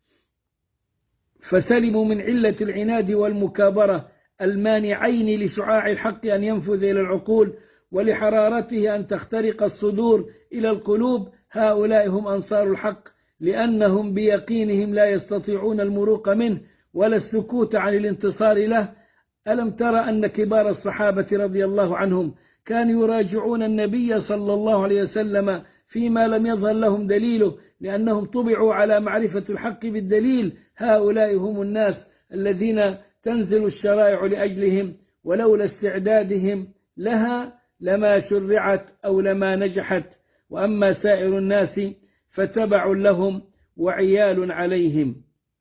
فسلموا من علة العناد والمكابرة المانعين لشعاع الحق أن ينفذ إلى العقول ولحرارته أن تخترق الصدور إلى القلوب. هؤلاء هم أنصار الحق لأنهم بيقينهم لا يستطيعون المروق منه ولا السكوت عن الانتصار له. ألم ترى أن كبار الصحابة رضي الله عنهم كانوا يراجعون النبي صلى الله عليه وسلم فيما لم يظهر لهم دليله لأنهم طبعوا على معرفة الحق بالدليل. هؤلاء هم الناس الذين تنزل الشرائع لأجلهم، ولولا استعدادهم لها لما شرعت أو لما نجحت، وأما سائر الناس فتبع لهم وعيال عليهم.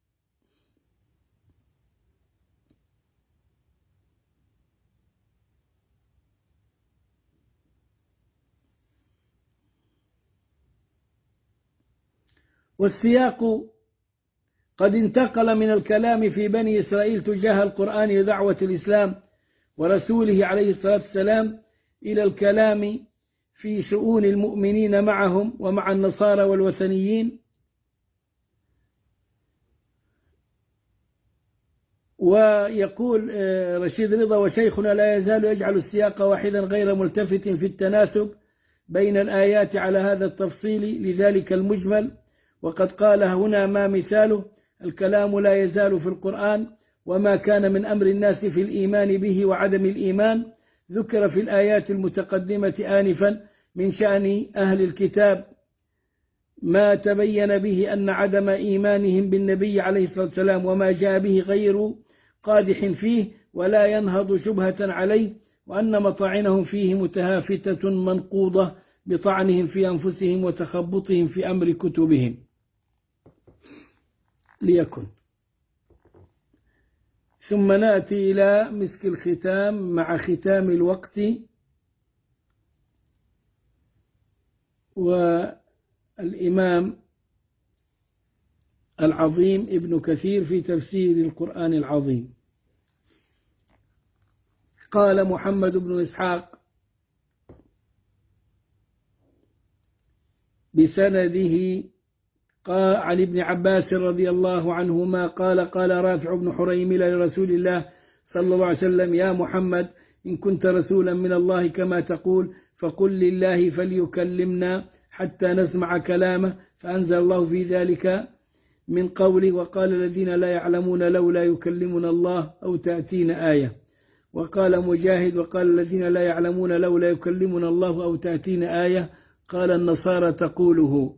والسياق قد انتقل من الكلام في بني إسرائيل تجاه القرآن ودعوة الإسلام ورسوله عليه الصلاة والسلام إلى الكلام في شؤون المؤمنين معهم ومع النصارى والوثنيين. ويقول رشيد رضا وشيخنا لا يزال يجعل السياق واحدا غير ملتفت في التناسب بين الآيات على هذا التفصيل لذلك المجمل، وقد قال هنا ما مثاله: الكلام لا يزال في القرآن وما كان من أمر الناس في الإيمان به وعدم الإيمان ذكر في الآيات المتقدمة آنفا من شأن أهل الكتاب ما تبين به أن عدم إيمانهم بالنبي عليه الصلاة والسلام وما جاء به غير قادح فيه ولا ينهض شبهة عليه، وأن مطاعنهم فيه متهافتة منقوضة بطعنهم في أنفسهم وتخبطهم في أمر كتبهم. ليكن. ثم نأتي إلى مسك الختام مع ختام الوقت. والإمام العظيم ابن كثير في تفسير القرآن العظيم. قال محمد بن إسحاق بسنده قال عن ابن عباس رضي الله عنهما قال قال رافع بن حريملة لرسول الله صلى الله عليه وسلم: يا محمد، إن كنت رسولا من الله كما تقول فقل لله فليكلمنا حتى نسمع كلامه. فأنزل الله في ذلك من قوله: وقال الذين لا يعلمون لولا يكلمنا الله أو تأتينا آية. وقال مجاهد: وقال الذين لا يعلمون لولا يكلمنا الله أو تأتينا آية. قال النصارى تقوله،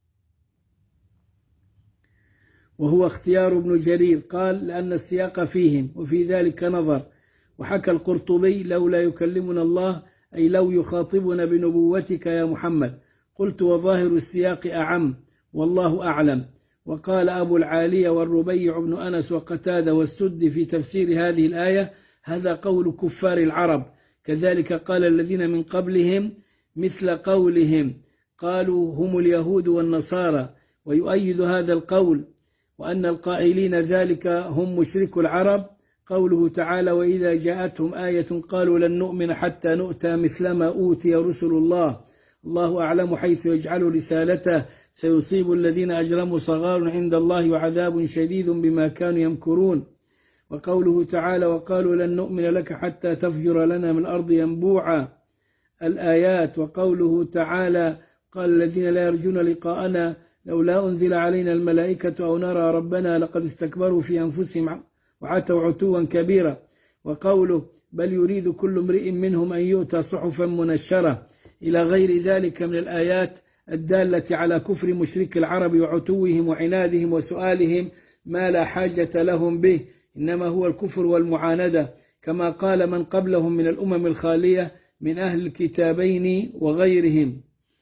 وهو اختيار ابن جرير، قال لأن السياق فيهم وفي ذلك نظر. وحكى القرطبي: لولا يكلمنا الله أي لو يخاطبنا بنبوتك يا محمد. قلت: وظاهر السياق أعم والله أعلم. وقال أبو العالية والربيع بن أنس وقتادة والسد في تفسير هذه الآية: هذا قول كفار العرب. كذلك قال الذين من قبلهم مثل قولهم، قالوا هم اليهود والنصارى. ويؤيد هذا القول وأن القائلين ذلك هم مشرك العرب قوله تعالى: وإذا جاءتهم آية قالوا لن نؤمن حتى نؤتى مثل ما أوتي رسل الله، الله أعلم حيث يجعل رسالته، سيصيب الذين أجرموا صغار عند الله وعذاب شديد بما كانوا يمكرون. وقوله تعالى: وقالوا لن نؤمن لك حتى تفجر لنا من الأرض ينبوعا، الآيات. وقوله تعالى: قال الذين لا يرجون لقاءنا لولا أنزل علينا الملائكة أو نرى ربنا لقد استكبروا في أنفسهم وعتوا عتوا كبيرا. وقوله: بل يريد كل امرئ منهم أن يؤتى صحفا منشرة، إلى غير ذلك من الآيات الدالة على كفر مشرك العرب وعتوهم وعنادهم وسؤالهم ما لا حاجة لهم به، إنما هو الكفر والمعاندة، كما قال من قبلهم من الأمم الخالية من أهل الكتابين وغيرهم،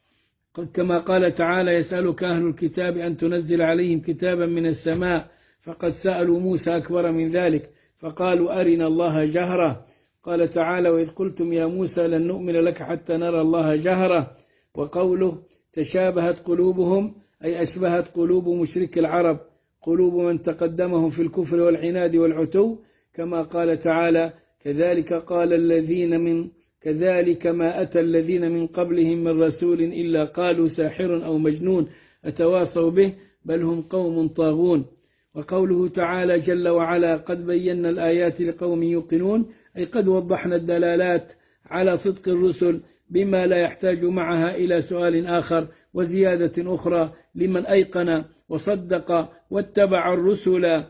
كما قال تعالى: يسألك أهل الكتاب أن تنزل عليهم كتابا من السماء، فقد سألوا موسى أكبر من ذلك فقالوا أرنا الله جهرة. قال تعالى: وإذ قلتم يا موسى لن نؤمن لك حتى نرى الله جهرة. وقوله: تشابهت قلوبهم أي أشبهت قلوب مشرك العرب قلوب من تقدمهم في الكفر والعناد والعتو، كما قال تعالى: كذلك قال الذين من كذلك ما أتى الذين من قبلهم من رسول إلا قالوا ساحر أو مجنون أتواصوا به بل هم قوم طاغون. وقوله تعالى جل وعلا: قد بينا الآيات لقوم يوقنون، أي قد وضحنا الدلالات على صدق الرسل بما لا يحتاج معها إلى سؤال آخر وزيادة أخرى لمن أيقن وصدق واتبع الرسل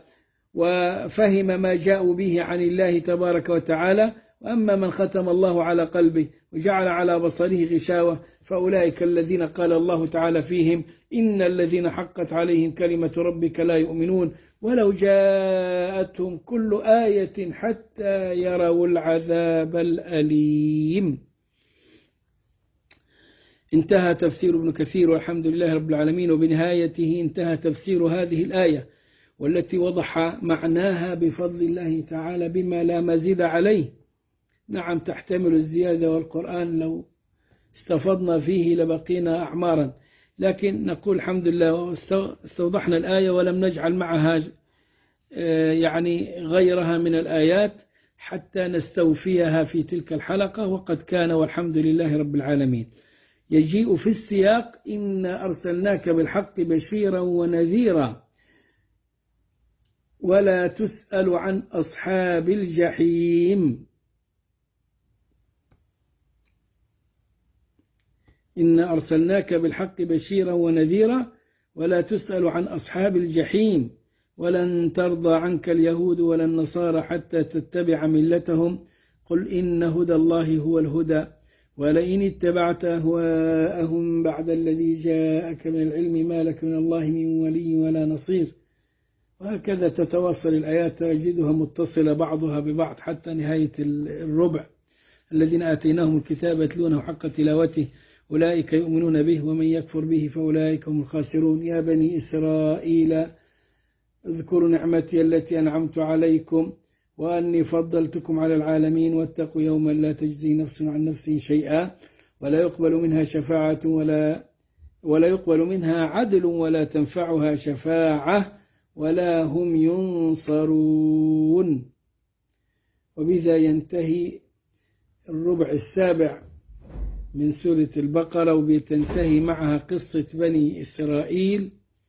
وفهم ما جاءوا به عن الله تبارك وتعالى. وأما من ختم الله على قلبه وجعل على بصره غشاوة فأولئك الذين قال الله تعالى فيهم: إن الذين حقت عليهم كلمة ربك لا يؤمنون ولو جاءتهم كل آية حتى يروا العذاب الأليم. انتهى تفسير ابن كثير والحمد لله رب العالمين. وبنهايته انتهى تفسير هذه الآية والتي وضح معناها بفضل الله تعالى بما لا مزيد عليه. نعم تحتمل الزيادة، والقرآن لو استفضنا فيه لبقينا أعمارا، لكن نقول الحمد لله استوضحنا الآية ولم نجعل معها يعني غيرها من الآيات حتى نستوفيها في تلك الحلقة، وقد كان والحمد لله رب العالمين. يجيء في السياق: إنا أرسلناك بالحق بشيرا ونذيرا ولا تسأل عن أصحاب الجحيم. إنا أرسلناك بالحق بشيرا ونذيرا ولا تسأل عن أصحاب الجحيم ولن ترضى عنك اليهود ولا النصارى حتى تتبع ملتهم قل إن هدى الله هو الهدى ولئن اتبعت أهواءهم بعد الذي جاءك من العلم ما لك من الله من ولي ولا نصير. وهكذا تتواصل الآيات تجدها متصلة بعضها ببعض حتى نهاية الربع: الذين آتيناهم الكتاب يتلونه حق تلاوته أولئك يؤمنون به ومن يكفر به فأولئك هم الخاسرون. يا بني إسرائيل اذكروا نعمتي التي أنعمت عليكم وأني فضلتكم على العالمين واتقوا يوما لا تجزي نفس عن نفس شيئا ولا يقبل منها شفاعة ولا ولا يقبل منها عدل ولا تنفعها شفاعة ولا هم ينصرون. وبذا ينتهي الربع السابع من سورة البقرة، وبتنتهي معها قصة بني إسرائيل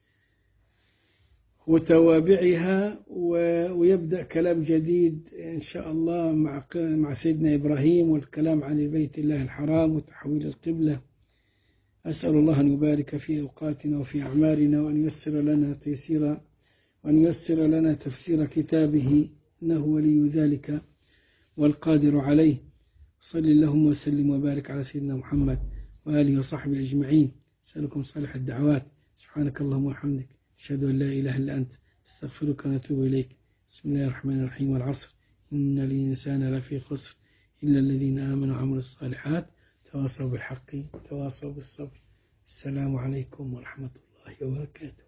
وتوابعها، ويبدأ كلام جديد إن شاء الله مع مع سيدنا إبراهيم والكلام عن بيت الله الحرام وتحويل القبلة. أسأل الله أن يبارك في أوقاتنا وفي أعمارنا، وأن ييسر لنا تيسيرا، وأن ييسر لنا تفسير كتابه، إنه ولي ذلك والقادر عليه. صل اللهم وسلم وبارك على سيدنا محمد وآله وصحبه أجمعين. أسألكم صالح الدعوات. سبحانك اللهم وبحمدك، أشهد أن لا إله إلا أنت، استغفرك ونتوب إليك. بسم الله الرحمن الرحيم. والعصر إن الإنسان لفي خسر إلا الذين آمنوا وعملوا الصالحات تواصوا بالحق تواصوا بالصبر. السلام عليكم ورحمة الله وبركاته.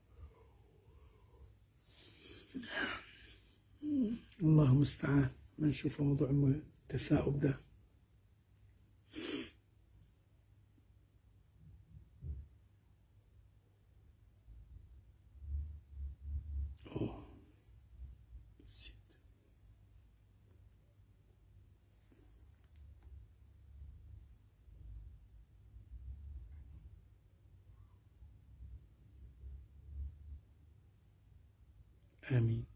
الله المستعان. ما نشوف موضوع التثاؤب ده. آمين.